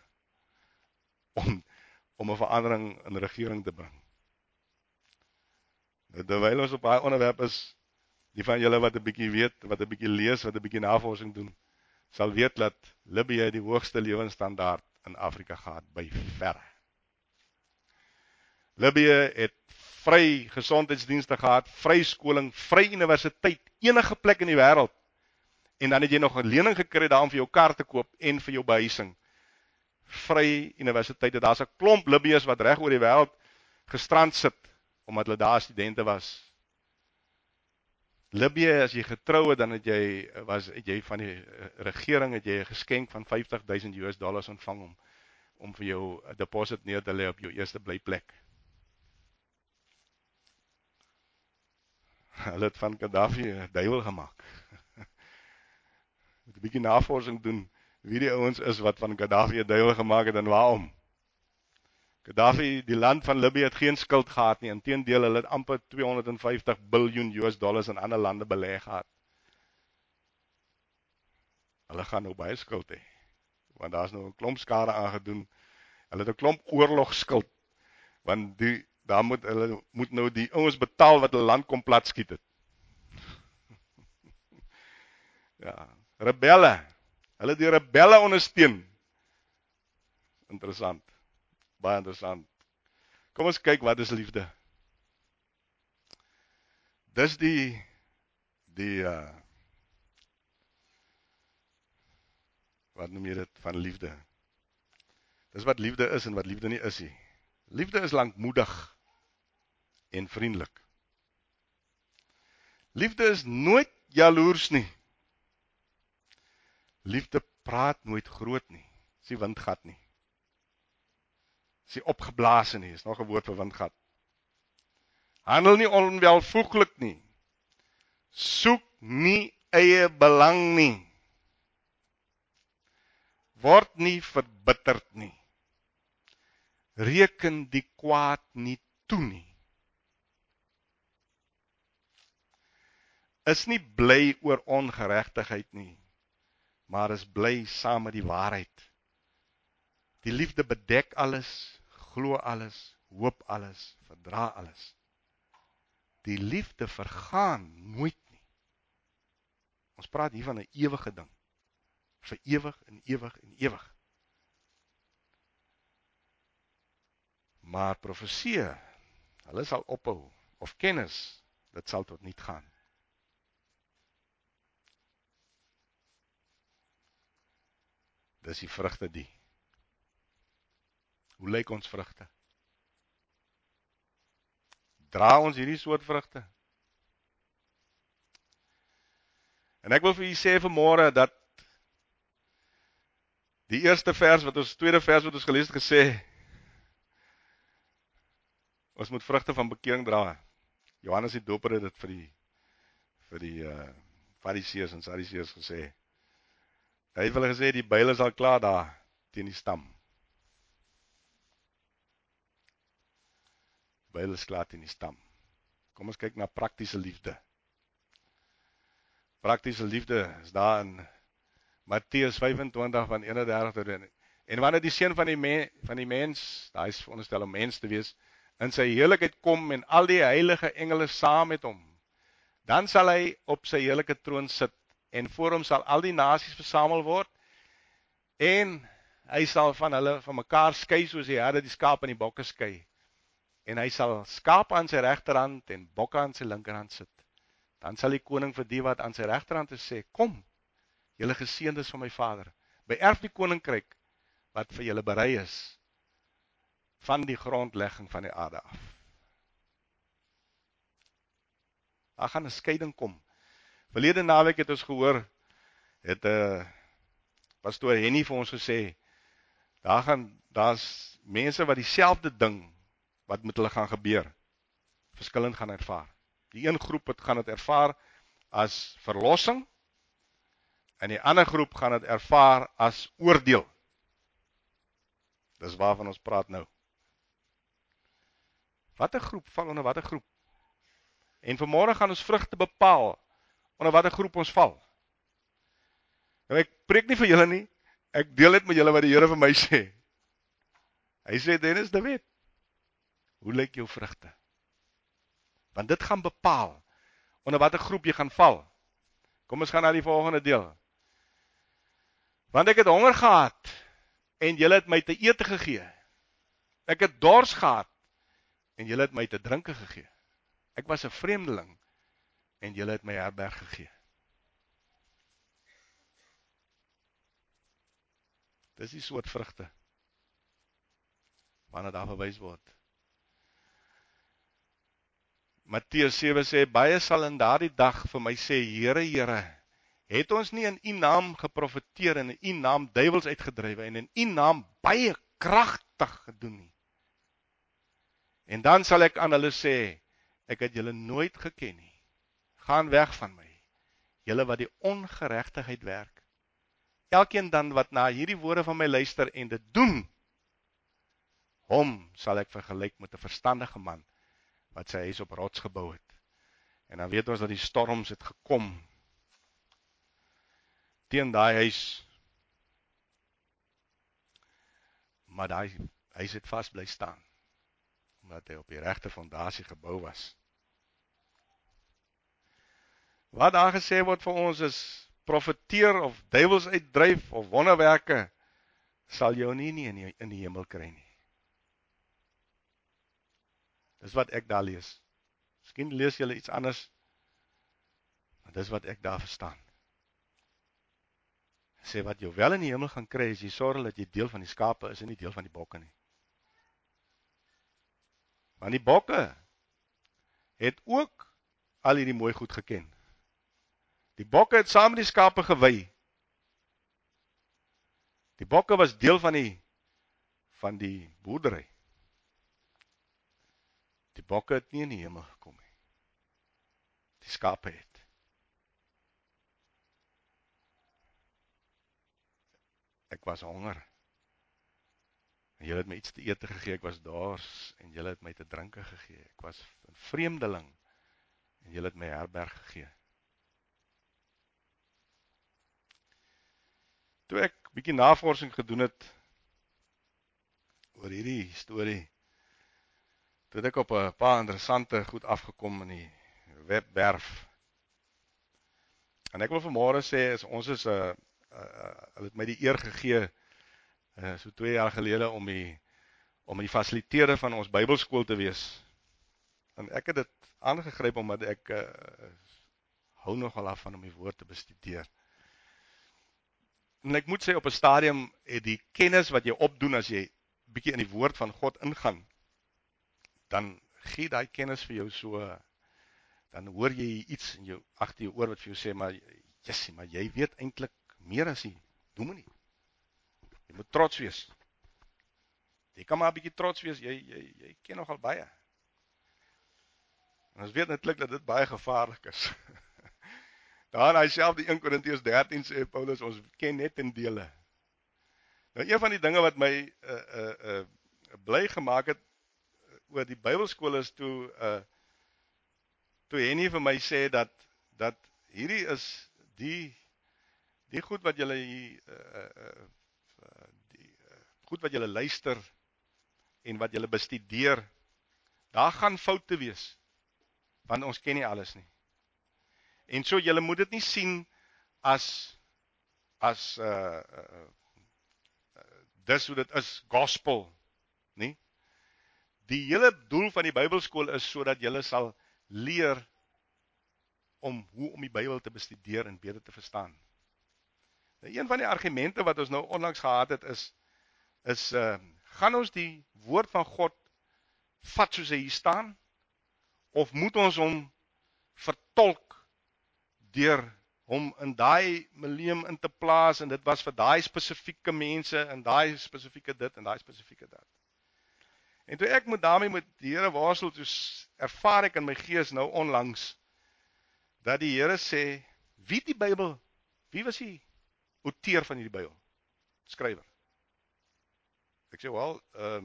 om 'n verandering in regering te bring. Terwyl ons op daai onderwerp is, die van julle wat 'n bietjie weet, wat 'n bietjie lees, wat 'n bietjie navorsing doen, sal weet dat Libië die hoogste lewensstandaard in Afrika gehad by verre. Libië het vry gesondheidsdienste gehad, vry skoling, vry universiteit, enige plek in die wêreld. En dan het jy nog 'n lening gekry daar om vir jou kar te koop en vir jou behuising. Vry universiteite, daar's 'n klomp Libiërs wat reg oor die wêreld gestrand sit, omdat hulle daar studente was. Libië, as jy getrou het, dan het jy van die regering het jy 'n geskenk van $50,000 ontvang om vir jou 'n deposit neer te lê op jou eerste blyplek. Hulle het van Gaddafi 'n duiwel gemaak. Moet 'n bietjie navorsing doen wie die ouens is wat van Gaddafi 'n duiwel gemaak het en waarom. Gaddafi, die land van Libië het geen skuld gehad nie. Inteendeel, hulle het amper $250 biljoen in ander lande belê gehad. Hulle gaan nou baie skuld hê, want daar's nou 'n klomp skade aangedoen. Hulle het 'n klomp oorlogskuld, want hulle moet nou die ouens betaal wat hulle land kom plat skiet het. Ja, rebelle. Hulle die rebelle ondersteun. Interessant. Baie interessant. Kom ons kyk wat is liefde. Dis wat noem jy dit van liefde? Dis wat liefde is en wat liefde nie is nie. Liefde is lankmoedig en vriendelik. Liefde is nooit jaloers nie. Liefde praat nooit groot nie. Is die windgat nie. Is die opgeblaas nie. Is nog 'n woord vir windgat. Handel nie onwelvoeglik nie. Soek nie eie belang nie. Word nie verbitterd nie. Reken die kwaad nie toe nie. Is nie bly oor ongeregtigheid nie, maar is bly saam met die waarheid. Die liefde bedek alles, glo alles, hoop alles, verdra alles. Die liefde vergaan nooit nie. Ons praat hier van 'n ewige ding. Vir ewig en ewig en ewig. Maar profeseë, hulle sal ophou, of kennis, dit sal tot niet gaan. Dis die vrugte die. Hoe lyk ons vrugte? Dra ons hierdie soort vrugte? En ek wil vir julle sê vanmôre dat die tweede vers wat ons gelees het gesê, ons moet vrugte van bekering dra. Johannes die Doper het dit vir die Fariseërs en Sadduseërs gesê. Hy het hulle gesê die byl is al klaar daar teen die stam. Die byl is klaar teen die stam. Kom ons kyk na praktiese liefde. Praktiese liefde is daar in Matteus 25 van 31 tot 1. En wanneer die seun van die mens, daar is veronderstel om mens te wees, in sy heerlikheid kom en al die heilige engele saam met hom, dan sal hy op sy heerlike troon sit en voor hom sal al die nasies versamel word en hy sal van hulle van mekaar skei soos die herde die skaap en die bokke skei. En hy sal skaap aan sy regterhand en bokke aan sy linkerhand sit. Dan sal die koning vir die wat aan sy regterhand is sê, kom, julle geseëndes van my Vader, beerf die koninkryk wat vir julle berei is van die grondlegging van die aarde af. Daar gaan 'n skeiding kom. Verlede naweek het ons gehoor, het pastoor Henny vir ons gesê, daar's mense wat dieselfde ding wat met hulle gaan gebeur, verskillend gaan ervaar. Die een groep gaan dit ervaar as verlossing, en die ander groep gaan dit ervaar as oordeel. Dis waarvan ons praat nou. Watter groep val onder watter groep? En vanmôre gaan ons vrugte bepaal onder watter groep ons val. Nou ek preek nie vir julle nie, ek deel dit met julle wat die Here vir my sê. Hy sê, Dennis de Wet, hoe lyk jou vrugte? Want dit gaan bepaal onder watter groep jy gaan val. Kom ons gaan na die volgende deel. Want ek het honger gehad en julle het my te ete gegee. Ek het dors gehad en julle het my te drinke gegee. Ek was 'n vreemdeling en julle het my herberg gegee. Dis die soort vrugte waarna daar verwys word. Matteus 7 sê, baie sal in daardie dag vir my sê, Here, Here, het ons nie in u naam geprofeteer en in u naam duiwels uitgedrywe en in u naam baie kragtig gedoen nie? En dan sal ek aan hulle sê, ek het julle nooit geken nie. Gaan weg van my, julle wat die ongeregtigheid werk. Elkeen dan wat na hierdie woorde van my luister en dit doen, hom sal ek vergelyk met 'n verstandige man wat sy huis op rots gebou het. En dan weet ons dat die storms het gekom teen daai huis. Maar daai huis het vas bly staan omdat hy op die regte fondasie gebou was. Wat daar gesê word vir ons is profeteer of duiwels uitdryf of wonderwerke sal jou nie in die hemel kry nie. Dis wat ek daar lees. Miskien lees julle iets anders, maar dis wat ek daar verstaan. Sê wat jou wel in die hemel gaan kry, is jy sorg dat jy deel van die skape is en nie deel van die bokke nie. Want die bokke het ook al hierdie mooi goed geken. Die bokke het saam met die skape gewy. Die bokke was deel van die boerdery. Die bokke het nie in die hemel gekom nie. Die skape het. Ek was honger. En julle het my iets te ete gegee, ek was dors en julle het my te drinke gegee. Ek was 'n vreemdeling en julle het my herberg gegee. Toe ek bietjie navorsing gedoen het oor hierdie storie, toe het ek op 'n paar interessante goed afgekom in die webwerf. En ek wil vanmôre sê, ons is hulle het my die eer gegee so 2 jaar gelede om die fasiliteerder van ons Bybelskool te wees. En ek het dit aangegryp omdat ek hou nogal af van om die woord te bestudeer. En ek moet sê op 'n stadium het die kennis wat jy opdoen as jy bietjie in die woord van God ingaan, dan gee daai kennis vir jou so, dan hoor jy iets in jou agter jou oor wat vir jou sê, maar jessie, maar jy weet eintlik meer as jy doen nie. Jy moet trots wees. Jy kan maar 'n bietjie trots wees, jy ken nogal baie. En ons weet netlik dat dit baie gevaarlik is. Daar hy self die 1 Korintiërs 13 sê Paulus, ons ken net in dele. Nou een van die dinge wat my bly gemaak het oor die Bybelskool is toe Henny vir my sê dat hierdie is die goed wat julle goed wat julle luister en wat julle bestudeer Daar gaan foute wees, want ons ken nie alles nie. En so, julle moet dit nie sien as dis hoe dit is, gospel, nie? Die hele doel van die Bybelskool is sodat julle sal leer om hoe om die Bybel te bestudeer en beter te verstaan. Nou, een van die argumente wat ons nou onlangs gehad het is gaan ons die woord van God vat soos hy hier staan, of moet ons hom vertolk deur hom in daai milieu in te plaas, en dit was vir daai spesifieke mense, en daai spesifieke dit, en daai spesifieke dat. En toe ek daarmee met die Here worstel, toe ervaar ek in my gees nou onlangs, dat die Here sê, wie die Bybel, wie was die outeur van hierdie Bybel? Skrywer. Ek sê, wel,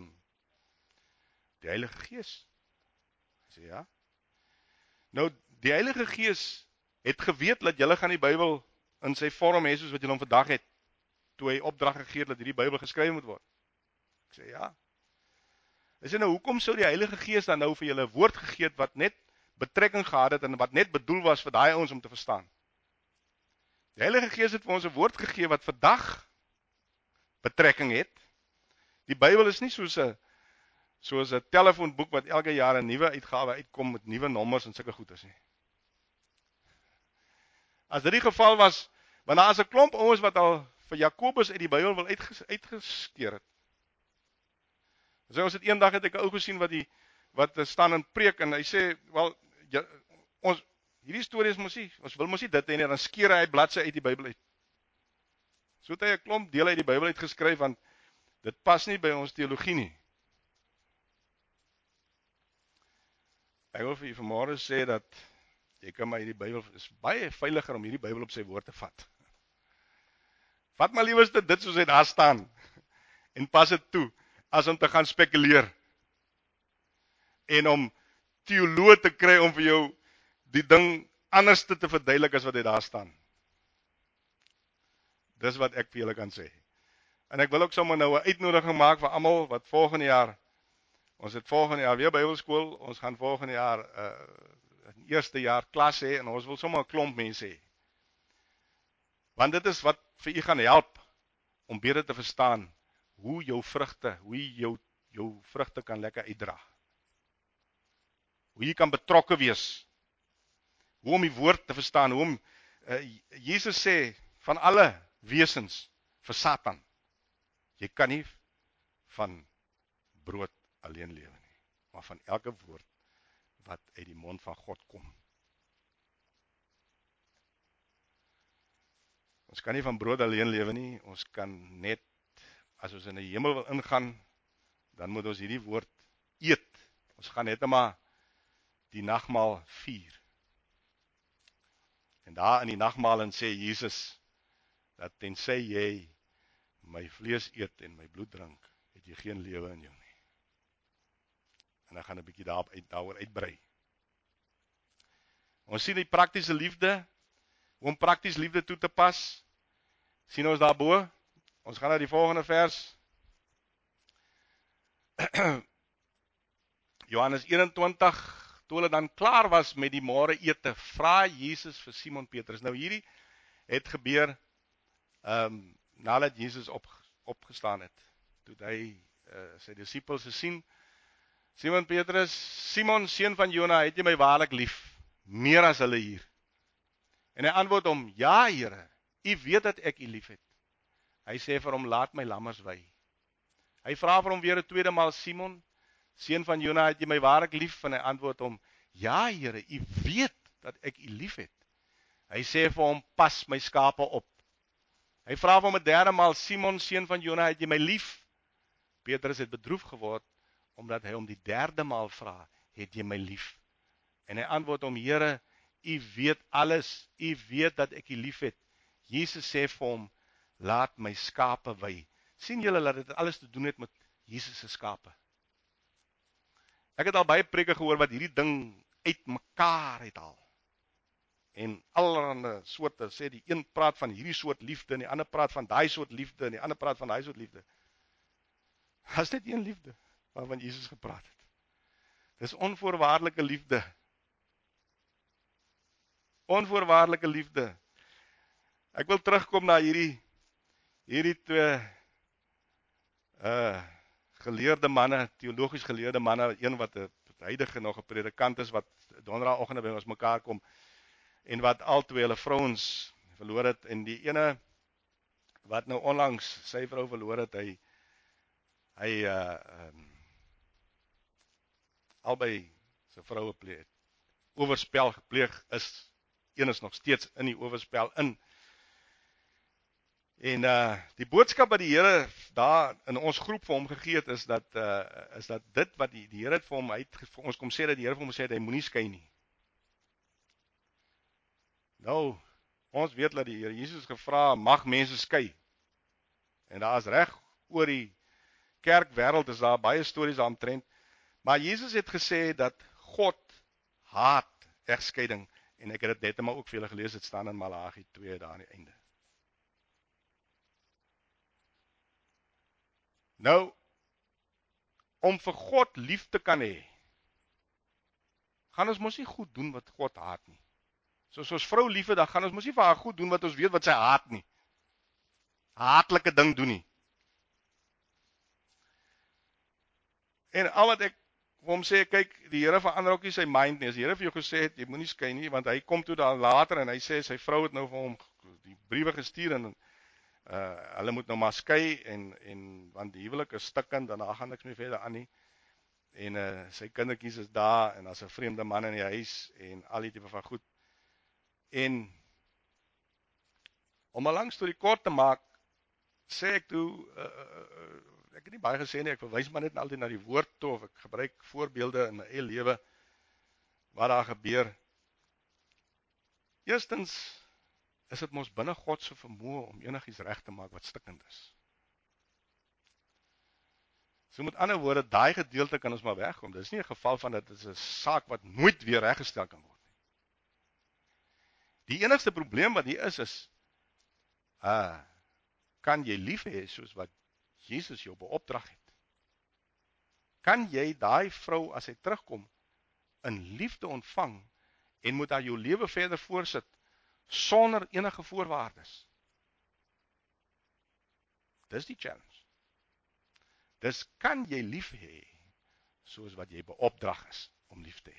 die Heilige Gees. Hy sê, ja. Nou, die Heilige Gees het geweet dat julle gaan die Bybel in sy vorm hê soos wat julle hom vandag het, toe hy opdrag gegee het dat hierdie Bybel geskryf moet word. Ek sê, ja. Hy sê, nou, hoekom sou die Heilige Gees dan nou vir julle 'n woord gegee het wat net betrekking gehad het en wat net bedoel was vir daai ouens om te verstaan? Die Heilige Gees het vir ons 'n woord gegee wat vandag betrekking het. Die Bybel is nie soos 'n telefoonboek wat elke jaar 'n nuwe uitgawe uitkom met nuwe nommers en sulke goeders nie. As dit die geval was, want daar is 'n klomp ouens wat al vir Jakobus uit die Bybel wil uitgeskeer het. So ons het eendag het ek 'n ou gesien wat staan in preek en hy sê, wel, ons hierdie stories ons wil mos nie dit hê nie, dan skeer hy bladsy uit die Bybel uit. So het hy 'n klomp dele uit die Bybel uitgeskryf, want dit pas nie by ons teologie nie. Ek wil vir julle vanmôre sê dat jy kan maar hierdie Bybel, is baie veiliger om hierdie Bybel op sy woord te vat. Vat maar liewerste dit soos hy daar staan en pas dit toe, as om te gaan spekuleer en om teoloog te kry om vir jou die ding anders te verduidelik as wat hy daar staan. Dis wat ek vir julle kan sê. En ek wil ook sommer nou 'n uitnodiging maak vir almal wat volgende jaar, ons het volgende jaar weer Bybelskool, ons gaan volgende jaar eerste jaar klas hê, en ons wil sommer 'n klomp mense hê. Want dit is wat vir u gaan help om beter te verstaan hoe jou vrugte kan lekker uitdra. Hoe jy kan betrokke wees. Hoe om die woord te verstaan, hoe om Jesus sê van alle wesens vir Satan, jy kan nie van brood alleen lewe nie, maar van elke woord wat uit die mond van God kom. Ons kan nie van brood alleen lewe nie, ons kan net, as ons in die hemel wil ingaan, dan moet ons hierdie woord eet. Ons gaan net maar die nagmaal vier. En daar in die nagmaal sê Jesus, dat tensy jy my vlees eet en my bloed drink, het jy geen lewe in jou nie. En dan gaan 'n bietjie daaroor uitbrei. Ons sien die praktiese liefde, hoe om prakties liefde toe te pas, sien ons daarbo. Ons gaan na die volgende vers. Johannes 21, toe hulle dan klaar was met die môre ete, vra Jesus vir Simon Petrus. Nou hierdie het gebeur nadat Jesus opgestaan het. Toe hy sy disippels gesien, Simon Petrus, Simon, seun van Jona, het jy my waarlik lief, meer as hulle hier? En hy antwoord hom, ja Here, u weet dat ek u lief het. Hy sê vir hom, laat my lammers wei. Hy vra vir hom weer 'n tweede maal, Simon, seun van Jona, het jy my waarlik lief? En hy antwoord hom, ja Here, u weet dat ek u lief het. Hy sê vir hom, pas my skape op. Hy vra vir hom 'n derde maal, Simon, seun van Jona, het jy my lief? Petrus het bedroef geword, omdat hy hom die derde maal vra, het jy my lief? En hy antwoord hom, Here, u weet alles, u weet dat ek u lief het. Jesus sê vir hom, laat my skape wei. Sien julle dat dit alles te doen het met Jesus se skape? Ek het al baie preke gehoor wat hierdie ding uitmekaar uithaal. En allerlei soorte sê, die een praat van hierdie soort liefde, en die ander praat van daai soort liefde, en die ander praat van daai soort liefde. As dit een liefde waarvan Jesus gepraat het. Dis onvoorwaardelike liefde. Onvoorwaardelike liefde. Ek wil terugkom na hierdie twee geleerde manne, teologies geleerde manne, een wat 'n huidige nog 'n predikant is wat donderdagoggende by ons mekaar kom en wat albei hulle vrouens verloor het en die ene wat nou onlangs sy vrou verloor het, hy albei sy vroue pleeg oorspel gepleeg is. Een is nog steeds in die oorspel in. En die boodskap wat die Here daar in ons groep vir hom gegee het is dat dit wat die Here het vir hom vir ons kom sê dat die Here vir hom sê dat hy moenie skei nie. Nou, ons weet dat die Here Jesus gevra mag mense skei. En daar is reg oor die kerkwêreld is daar baie stories daaromtrent. Maar Jesus het gesê dat God haat egskeiding en ek het dit net maar ook vir julle gelees, dit staan in Malagi 2 daar aan die einde. Nou, om vir God lief te kan hê, gaan ons mos nie goed doen wat God haat nie. Soos ons vrou lief het, dan gaan ons mos nie vir haar goed doen wat ons weet wat sy haat nie. Haatlike ding doen nie. En al wat ek vir hom sê, kyk, die Here verander ook nie sy mind nie. As die Here vir jou gesê het, jy moenie skei nie, want hy kom toe daar later en hy sê, sy vrou het nou vir hom die briewe gestuur en hulle moet nou maar skei en want die huwelik is stikkend en daar gaan niks meer verder aan nie. En sy kindertjies is daar en as 'n vreemde man in die huis en al die tipe van goed. En om 'n lang storie kort te maak, sê ek toe ek het nie baie gesê nie, ek verwys maar net altyd na die woord toe of ek gebruik voorbeelde in my eie lewe wat daar gebeur. Eerstens is dit mos binne God se vermoë om enigiets reg te maak wat stikkend is. So met ander woorde, daai gedeelte kan ons maar wegkom. Dit is nie 'n geval van dat dit is 'n saak wat nooit weer reggestel kan word nie. Die enigste probleem wat hier is kan jy lief hê soos wat Jesus jou beopdrag het? Kan jy daai vrou as hy terugkom in liefde ontvang en moet haar jou lewe verder voorsit sonder enige voorwaardes? Dis die challenge. Dis kan jy lief hê soos wat jy beopdrag is om lief te hê.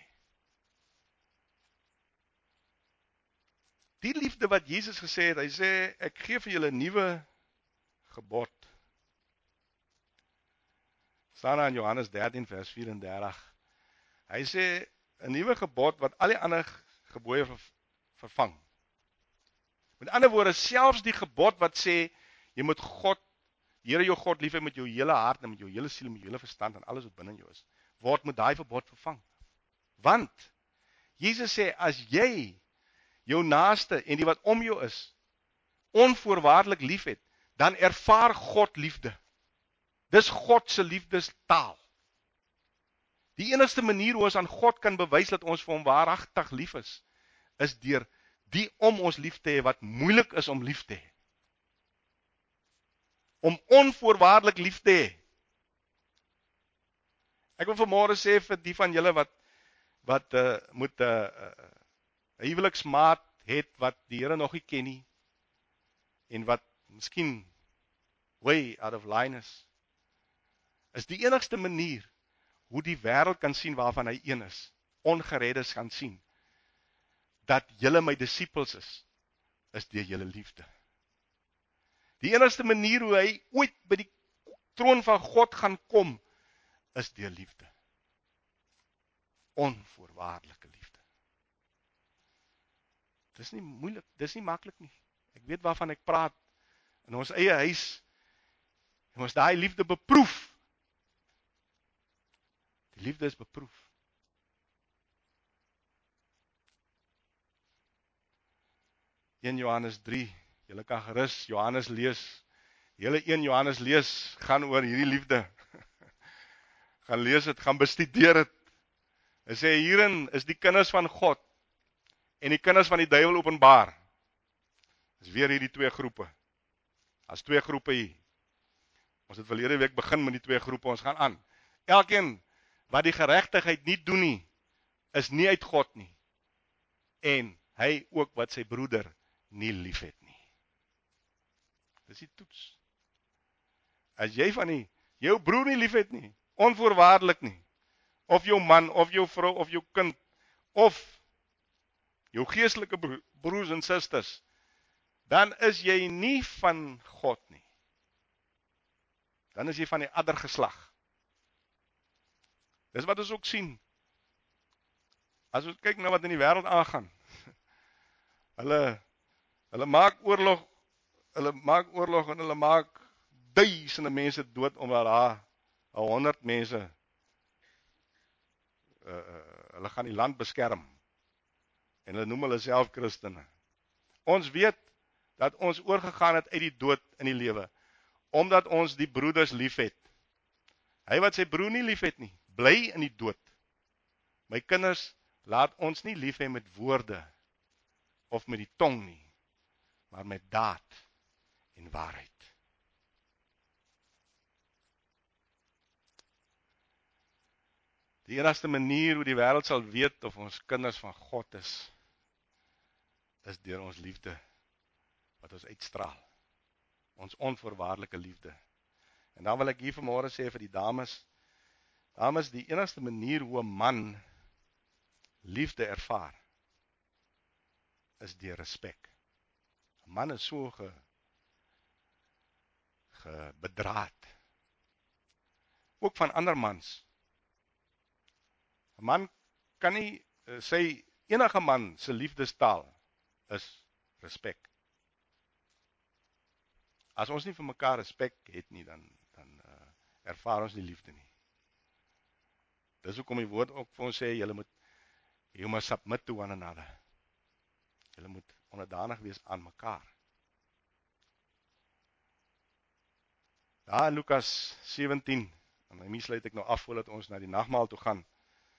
Die liefde wat Jesus gesê het, hy sê ek gee vir julle 'n nuwe gebod. Staan in Johannes 13 vers 34. Hy sê 'n nuwe gebod wat al die ander gebooie vervang. Met ander woorde, selfs die gebod wat sê jy moet God, die Here jou God lief hê met jou hele hart en met jou hele siel en met jou hele verstand en alles wat binne in jou is, word met daai verbod vervang. Want Jesus sê as jy jou naaste en die wat om jou is onvoorwaardelik liefhet, dan ervaar God liefde. Dis God se liefdestaal. Die enigste manier hoe ons aan God kan bewys dat ons vir hom waaragtig lief is deur die om ons lief te hê wat moeilik is om lief te hê. Om onvoorwaardelik lief te hê. Ek wil vanmôre sê vir die van julle wat moet 'n huweliksmaat het wat die Here nog nie ken nie en wat miskien way out of line is die enigste manier hoe die wêreld kan sien waarvan hy een is, ongereddes kan sien, dat julle my disippels is deur julle liefde. Die enigste manier hoe hy ooit by die troon van God gaan kom, is deur liefde. Onvoorwaardelike liefde. Dis nie moeilik, dis nie maklik nie. Ek weet waarvan ek praat. In ons eie huis, en ons daai liefde beproef. Die liefde is beproef. In Johannes 3, julle kan gerus Johannes lees. Hele 1 Johannes lees, gaan oor hierdie liefde. Gaan lees dit, gaan bestudeer dit. Hy sê hierin is die kinders van God en die kinders van die duiwel openbaar. Dis weer hierdie twee groepe. As twee groepe hier. Ons het verlede week begin met die twee groepe, ons gaan aan. Elkeen wat die geregtigheid nie doen nie, is nie uit God nie. En hy ook wat sy broeder nie lief het nie. Dis die toets. As jy van jou broer nie lief het nie, onvoorwaardelik nie, of jou man, of jou vrou, of jou kind, of jou geestelike broers en susters, dan is jy nie van God nie. Dan is jy van die ander geslag. Dis wat ons ook sien. As ons kyk na wat in die wêreld aangaan. Hulle maak oorlog en hulle maak duisende mense dood omdat daar 100 mense hulle gaan die land beskerm. En hulle noem hulle self Christene. Ons weet dat ons oorgegaan het uit die dood in die lewe, omdat ons die broeders lief het. Hy wat sy broer nie lief het nie, bly in die dood. My kinders, laat ons nie lief hê met woorde, of met die tong nie, maar met daad en waarheid. Die enigste manier hoe die wêreld sal weet of ons kinders van God is deur ons liefde, wat ons uitstraal. Ons onvoorwaardelike liefde. En dan wil ek hier vanmôre sê vir die dames, die enigste manier hoe 'n man liefde ervaar, is deur respek. 'n Man is so bedraad. Ook van ander mans. 'n Man kan nie, enige man se liefdestaal is respek. As ons nie vir mekaar respek het nie, dan ervaar ons nie liefde nie. Dis hoekom die woord ook vir ons sê, you must submit to one another. Julle moet onderdanig wees aan mekaar. Daar in Lukas 17, en my sluit ek nou af voordat ons na die nagmaal toe gaan.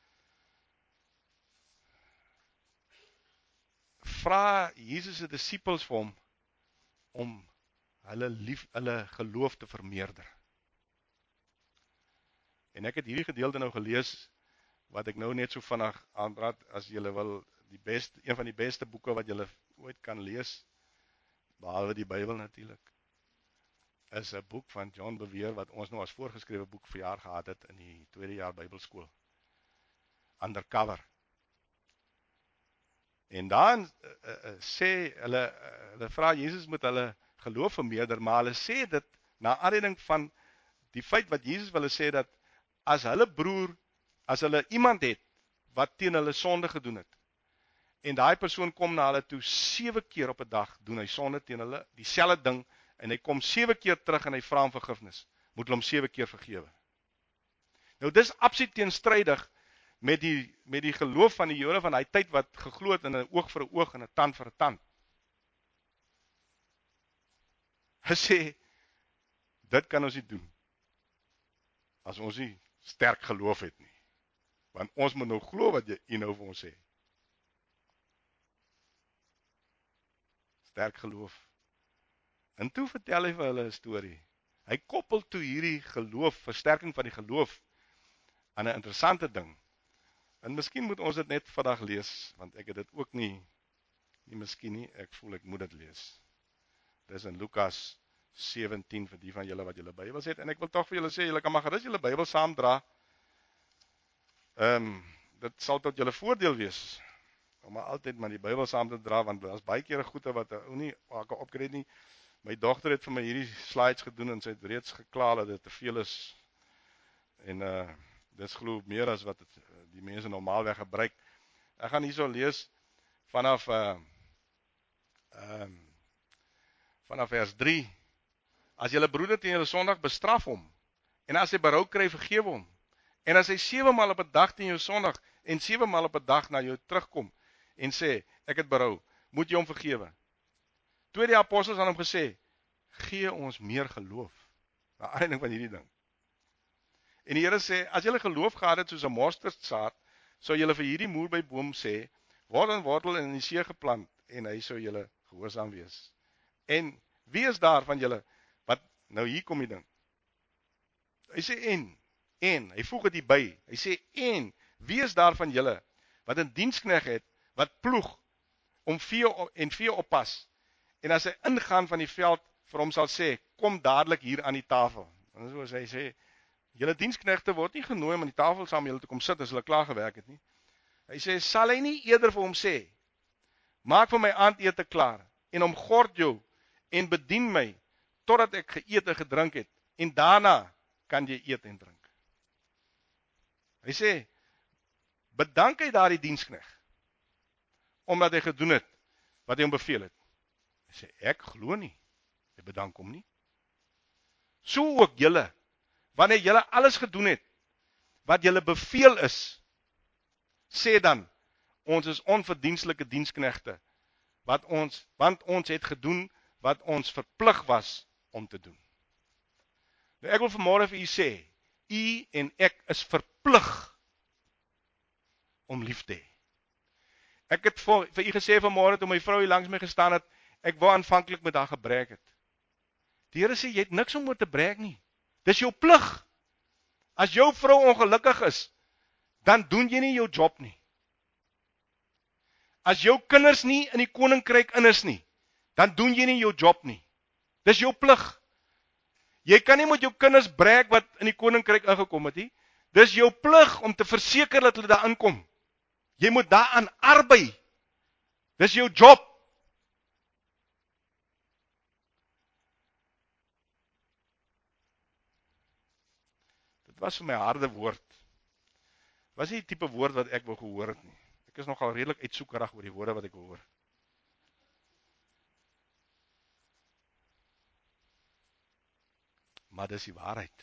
Vra Jesus se disippels vir hom om hulle geloof te vermeerder. En ek het hierdie gedeelte nou gelees, wat ek nou net so vinnig aanraad, as julle wil, een van die beste boeke wat julle ooit kan lees, behalwe die Bybel natuurlik, is 'n boek van John Bevere, wat ons nou as voorgeskrewe boek vir jaar gehad het in die 2de jaar Bybelskool. Undercover. En dan sê hulle vra Jesus moet hulle geloof vermeerder, maar hulle sê dit na aanleiding van die feit wat Jesus wil sê, dat as hulle iemand het wat teen hulle sonde gedoen het, en daai persoon kom na hulle toe 7 keer op 'n dag, doen hy sonde teen hulle, dieselfde ding, en hy kom 7 keer terug en hy vra om vergifnis, moet hulle hom 7 keer vergewe. Nou dis absoluut teenstrydig met die geloof van die Jode van daai tyd, wat geglo het in 'n oog vir 'n oog en 'n tand vir 'n tand. Hy sê, dit kan ons nie doen, as ons nie sterk geloof het nie. Want ons moet nou glo wat jy nou vir ons sê. Sterk geloof. En toe vertel hy vir hulle 'n storie. Hy koppel toe hierdie geloof, versterking van die geloof, aan 'n interessante ding. En miskien moet ons dit net vandag lees, want ek het dit ook nie miskien nie, ek voel ek moet dit lees. Dis in Lukas 17 vir die van julle wat julle Bybels het, en ek wil tog vir julle sê, julle kan maar gerus julle Bybel saamdra. Dit sal tot julle voordeel wees, om maar altyd maar die Bybel saam te dra, want daar's baie kere goeie wat nie kan opkry nie. My dogter het vir my hierdie slides gedoen, en sy het reeds gekla dat dit te veel is, en dis glo meer as wat die mense normaalweg gebruik. Ek gaan hierso lees vanaf vers 3. As julle broeder teen julle sondig, bestraf hom, en as hy berou kry, vergewe hom. En as hy 7 maal op 'n dag teen jou sondig, en 7 maal op 'n dag na jou terugkom, en sê, ek het berou, moet jy hom vergewe. Toe die apostels aan hom gesê, gee ons meer geloof, na aanleiding van hierdie ding. En die Here sê, as julle geloof gehad het soos 'n mosterdsaad, sou julle vir hierdie moerbeiboom sê, word en wortel in die see geplant, en hy sou julle gehoorsaam wees. En wie is daar van julle, wat, nou hier kom die ding. Hy sê, en, En, hy voeg dit hierby, hy sê, en, wie is daar van julle, wat 'n dienskneg het, wat ploeg, om vee oppas, en as hy ingaan van die veld, vir hom sal sê, kom dadelik hier aan die tafel. En soos hy sê, julle diensknegte word nie genooi om aan die tafel saam met julle te kom sit, as hulle klaar gewerk het nie. Hy sê, sal hy nie eerder vir hom sê, maak vir my aandete klaar, en omgord jou, en bedien my, totdat ek geëet en gedrink het, en daarna kan jy eet en drink. Hy sê, bedank hy daardie dienskneg, omdat hy gedoen het, wat hy hom beveel het. Hy sê, ek glo nie, hy bedank hom nie. So ook julle, wanneer julle alles gedoen het, wat julle beveel is, sê dan, ons is onverdienstelike diensknegte, want ons het gedoen, wat ons verplig was om te doen. Nou ek wil vanmôre vir u sê, u en ek is verplig om lief te hê. Ek het vir u gesê vanmôre, toe my vrou hier langs my gestaan het, ek wou aanvanklik met haar gebrek het. Die Here sê, jy het niks om oor te breek nie. Dis jou plig. As jou vrou ongelukkig is, dan doen jy nie jou job nie. As jou kinders nie in die koninkryk in is nie, dan doen jy nie jou job nie. Dis jou plig. Jy kan nie met jou kinders breek wat in die koninkryk ingekom het nie. Dis jou plig om te verseker dat hulle daar inkom. Jy moet daaraan arbei. Dis jou job. Dit was vir my harde woord. Was nie die tipe woord wat ek wou gehoor het nie. Ek is nogal redelik uitsoekerig oor die woorde wat ek hoor. Maar dis die waarheid.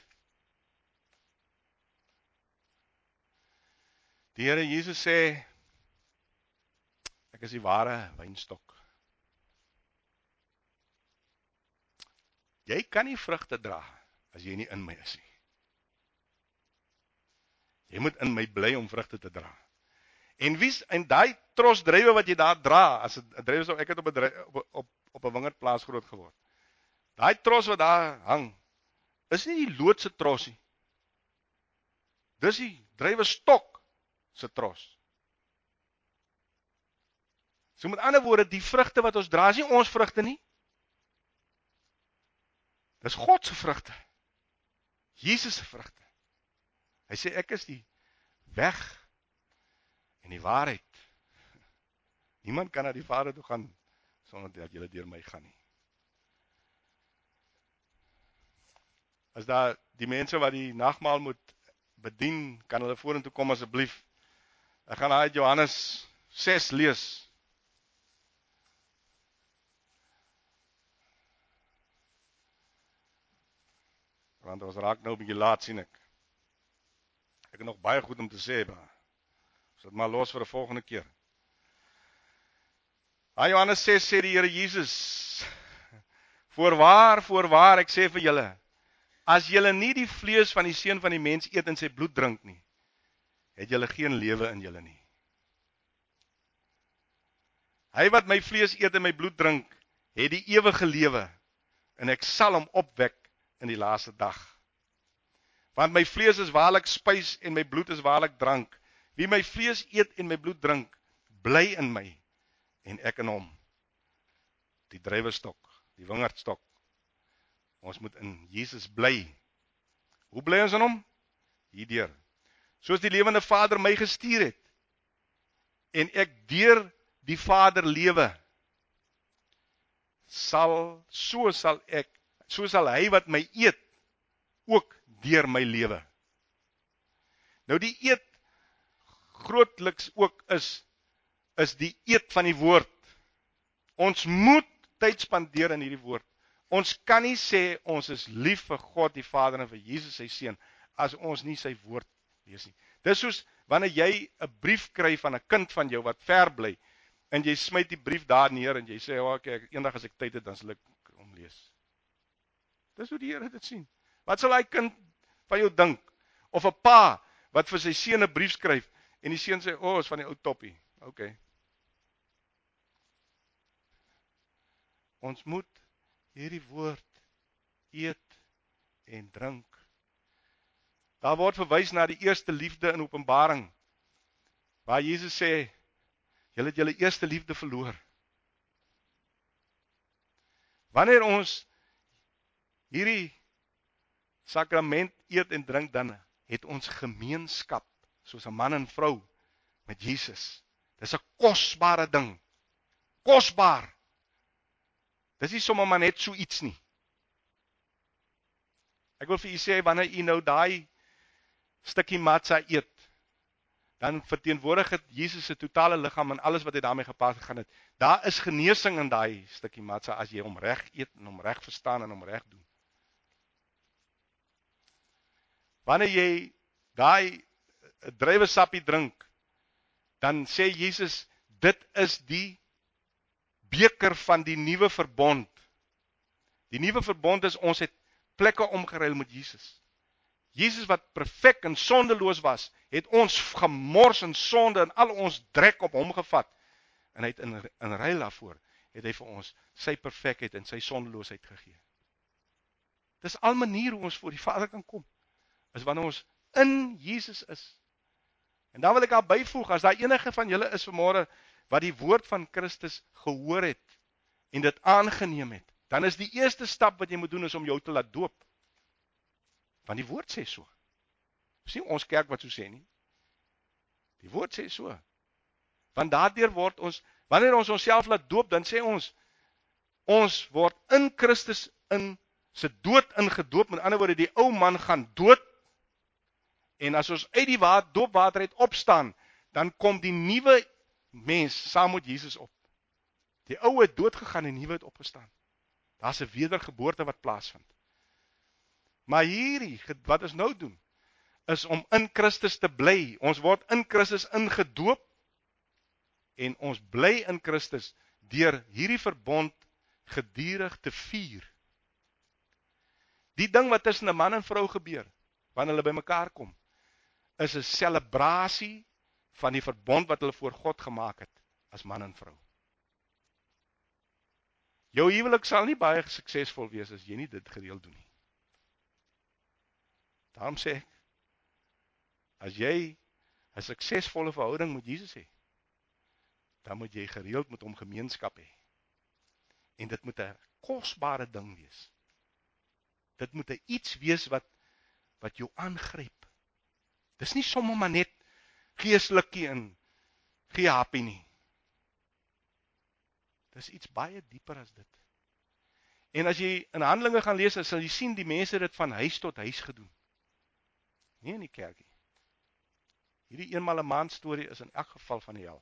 Die Here Jesus sê, ek is die ware wynstok. Jy kan nie vrugte dra, as jy nie in my is nie. Jy moet in my bly om vrugte te dra. En daai tros druiwe wat jy daar dra, as 'n druiwe sou ek het op 'n wingerdplaas groot geword. Daai tros wat daar hang, is nie die loodse tros nie. Dis die druiwe stok se tros. So met ander woorde, die vrugte wat ons dra, is nie ons vrugte nie. Dis God se vrugte. Jesus se vrugte. Hy sê, ek is die weg en die waarheid. Niemand kan na die Vader toe gaan, sonder dat julle deur my gaan nie. As daar die mense wat die nagmaal moet bedien, kan hulle vorentoe kom asseblief. Ek gaan uit Johannes 6 lees. Want ons raak nou 'n bietjie laat, sien ek. Ek het nog baie goed om te sê, maar sit maar los vir 'n volgende keer. Aan Johannes 6 sê die Here Jesus, voorwaar, ek sê vir julle, as julle nie die vlees van die Seun van die mens eet en sy bloed drink nie, het julle geen lewe in julle nie. Hy wat my vlees eet en my bloed drink, het die ewige lewe, en ek sal hom opwek in die laaste dag. Want my vlees is waarlik spys en my bloed is waarlik drank. Wie my vlees eet en my bloed drink, bly in my en ek in hom. Die druiwestok, die wingerdstok. Ons moet in Jesus bly. Hoe bly ons in hom? Hierdeur. Soos die lewende Vader my gestuur het en ek deur die Vader lewe, so sal hy wat my eet ook deur my lewe. Nou die eet grootliks ook is die eet van die woord. Ons moet tyd spandeer in hierdie woord. Ons kan nie sê ons is lief vir God die Vader en vir Jesus sy Seun as ons nie sy woord lees nie. Dis soos wanneer jy 'n brief kry van 'n kind van jou wat ver bly en jy smyt die brief daar neer en jy sê, "Oké, eendag as ek tyd het, dan sal ek hom lees." Dis hoe die Here dit sien. Wat sal hy kind van jou dink? Of 'n pa wat vir sy seun 'n brief skryf en die seun sê, "O, is van die ou toppie." Okay. Ons moet hierdie woord eet en drink. Daar word verwys na die eerste liefde in Openbaring, waar Jesus sê, julle het julle eerste liefde verloor. Wanneer ons hierdie sakrament eet en drink, dan het ons gemeenskap, soos 'n man en vrou, met Jesus. Dis 'n kosbare ding. Kosbaar. Dis nie sommer maar net so iets nie. Ek wil vir u sê, wanneer u nou daai stukkie matza eet, dan verteenwoordig het Jesus se totale liggaam en alles wat hy daarmee gepaard gegaan het. Daar is genesing in daai stukkie matza as jy hom reg eet en hom reg verstaan en hom reg doen. Wanneer jy daai druiwesappie drink, dan sê Jesus, dit is die beker van die nuwe verbond. Die nuwe verbond is, ons het plekke omgeruil met Jesus. Jesus wat perfek en sondeloos was, het ons gemors in sonde en al ons drek op hom gevat. En hy het in ruil daarvoor, het hy vir ons sy perfekheid en sy sondeloosheid gegee. Dis al manier hoe ons voor die Vader kan kom, is wanneer ons in Jesus is. En dan wil ek daar byvoeg, as daar enige van julle is vanmôre, wat die woord van Christus gehoor het, en dit aangeneem het, dan is die eerste stap wat jy moet doen, is om jou te laat doop. Want die woord sê so. Dis nie ons kerk wat so sê nie. Die woord sê so. Want daardeur word ons, wanneer ons onsself laat doop, dan sê ons word in Christus in sy dood ingedoop. Met ander woorde, die ou man gaan dood. En as ons uit die doopwater uit opstaan, dan kom die nuwe mens saam met Jesus op. Die ou het dood gegaan en die nuwe het opgestaan. Daar's 'n wedergeboorte wat plaasvind. Maar hierdie, wat ons nou doen, is om in Christus te bly. Ons word in Christus ingedoop, en ons bly in Christus, deur hierdie verbond gedurig te vier. Die ding wat tussen 'n man en vrou gebeur, wanneer hulle by mekaar kom, is 'n selebrasie van die verbond wat hulle voor God gemaak het, as man en vrou. Jou huwelik sal nie baie suksesvol wees, as jy nie dit gereeld doen nie. Daarom sê ek, as jy 'n suksesvolle verhouding met Jesus hê, dan moet jy gereeld met hom gemeenskap hê. En dit moet 'n kosbare ding wees. Dit moet 'n iets wees wat jou aangryp. Dis nie sommer maar net geestelikkie en gehappie nie. Dis iets baie dieper as dit. En as jy in Handelinge gaan lees, sal jy sien die mense dit van huis tot huis gedoen. Nie in die kerkie. Hierdie eenmal 'n maand storie is in elk geval van die hel.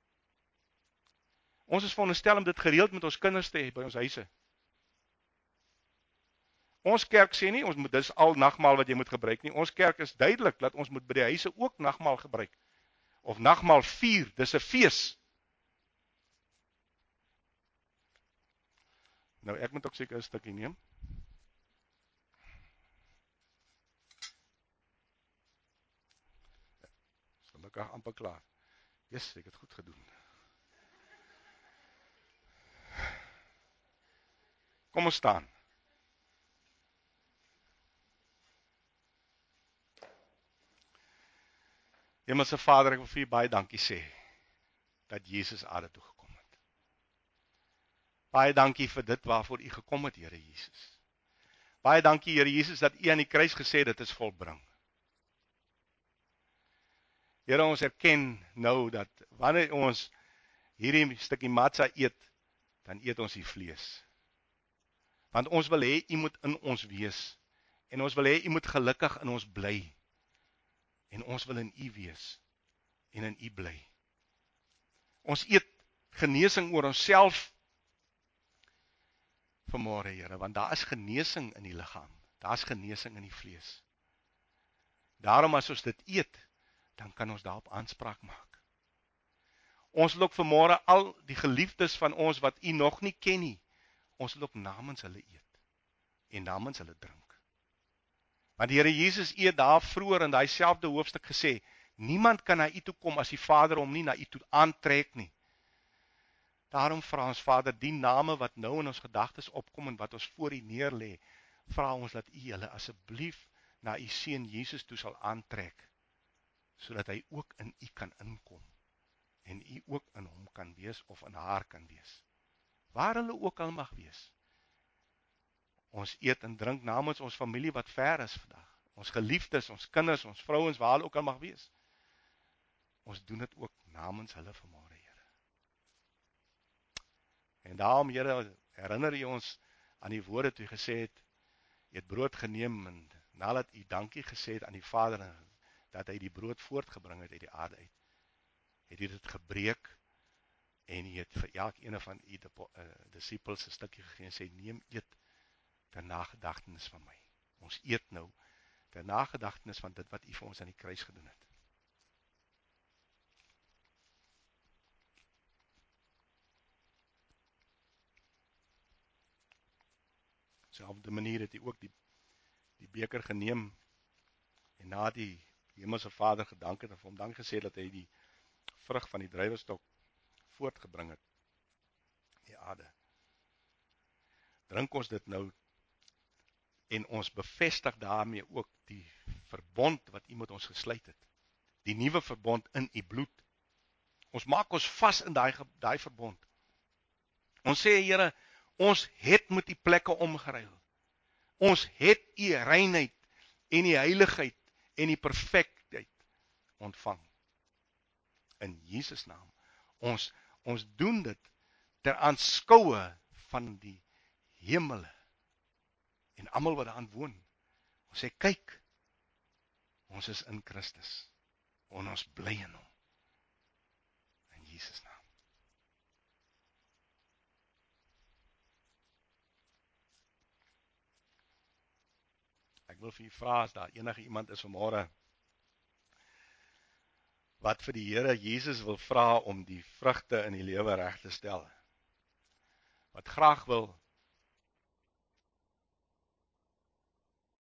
Ons is veronderstel om dit gereeld met ons kinders te hê by ons huise. Ons kerk sê nie, dis al nagmaal wat jy moet gebruik nie. Ons kerk is duidelik, dat ons moet by die huise ook nagmaal gebruik. Of nagmaal vier, dis 'n fees. Nou, ek moet ook seker 'n stukkie neem. Gelukkig amper klaar. Yes, ek het goed gedoen. Kom ons staan. Hemelse Vader, ek wil vir u baie dankie sê, dat Jesus aarde toe gekom het. Baie dankie vir dit waarvoor u gekom het, Here Jesus. Baie dankie, Here Jesus, dat u aan die kruis gesê het, dit is volbring. Here, ons erken nou dat wanneer ons hierdie stukkie matza eet, dan eet ons die vlees. Want ons wil hê u moet in ons wees, en ons wil hê u moet gelukkig in ons bly, en ons wil in u wees, en in u bly. Ons eet genesing oor onsself vanmôre, Here, want daar is genesing in die liggaam, daar is genesing in die vlees. Daarom as ons dit eet, dan kan ons daarop aanspraak maak. Ons wil ook vanmôre al die geliefdes van ons wat u nog nie ken nie, ons wil ook namens hulle eet, en namens hulle drink. Want die Here Jesus het daar vroeër in daai selfde hoofstuk gesê, niemand kan na u toe kom as die Vader hom nie na u toe aantrek nie. Daarom vra ons Vader, die name wat nou in ons gedagtes opkom en wat ons voor u neerlê, vra ons dat u hulle asseblief na u seun Jesus toe sal aantrek, sodat hy ook in u kan inkom, en u ook in hom kan wees, of in haar kan wees, waar hulle ook al mag wees. Ons eet en drink namens ons familie wat ver is vandag, ons geliefdes, ons kinders, ons vrouens, waar hulle ook al mag wees. Ons doen dit ook namens hulle vanmôre, Here. En daarom, Here, herinner u ons aan die woorde toe u gesê het, u het brood geneem, en nadat u dankie gesê het aan die Vader, dat hy die brood voortgebring het uit die aarde uit, het u dit gebreek, en u het vir elkeen van u disippels 'n stukkie gegee, en sê, neem, eet, ter nagedagtenis van my. Ons eet nou, ter nagedagtenis van dit wat u vir ons aan die kruis gedoen het. So op die manier het hy ook die beker geneem, en na die hemelse Vader gedank het, en vir hom dank gesê dat hy die vrug van die druiwestok voortgebring het, die aarde. Drink ons dit nou, en ons bevestig daarmee ook die verbond wat u met ons gesluit het, die nuwe verbond in u bloed. Ons maak ons vas in daai verbond. Ons sê, Here, ons het met die plekke omgeruil. Ons het u reinheid en die heiligheid en die perfektheid ontvang. In Jesus naam. Ons doen dit ter aanskoue van die hemele en almal wat daarin woon. Ons sê, kyk, ons is in Christus en ons bly in hom. In Jesus naam. Ek wil vir u vra, as daar enige iemand is vanmôre wat vir die Here Jesus wil vra om die vrugte in die lewe reg te stel, wat graag wil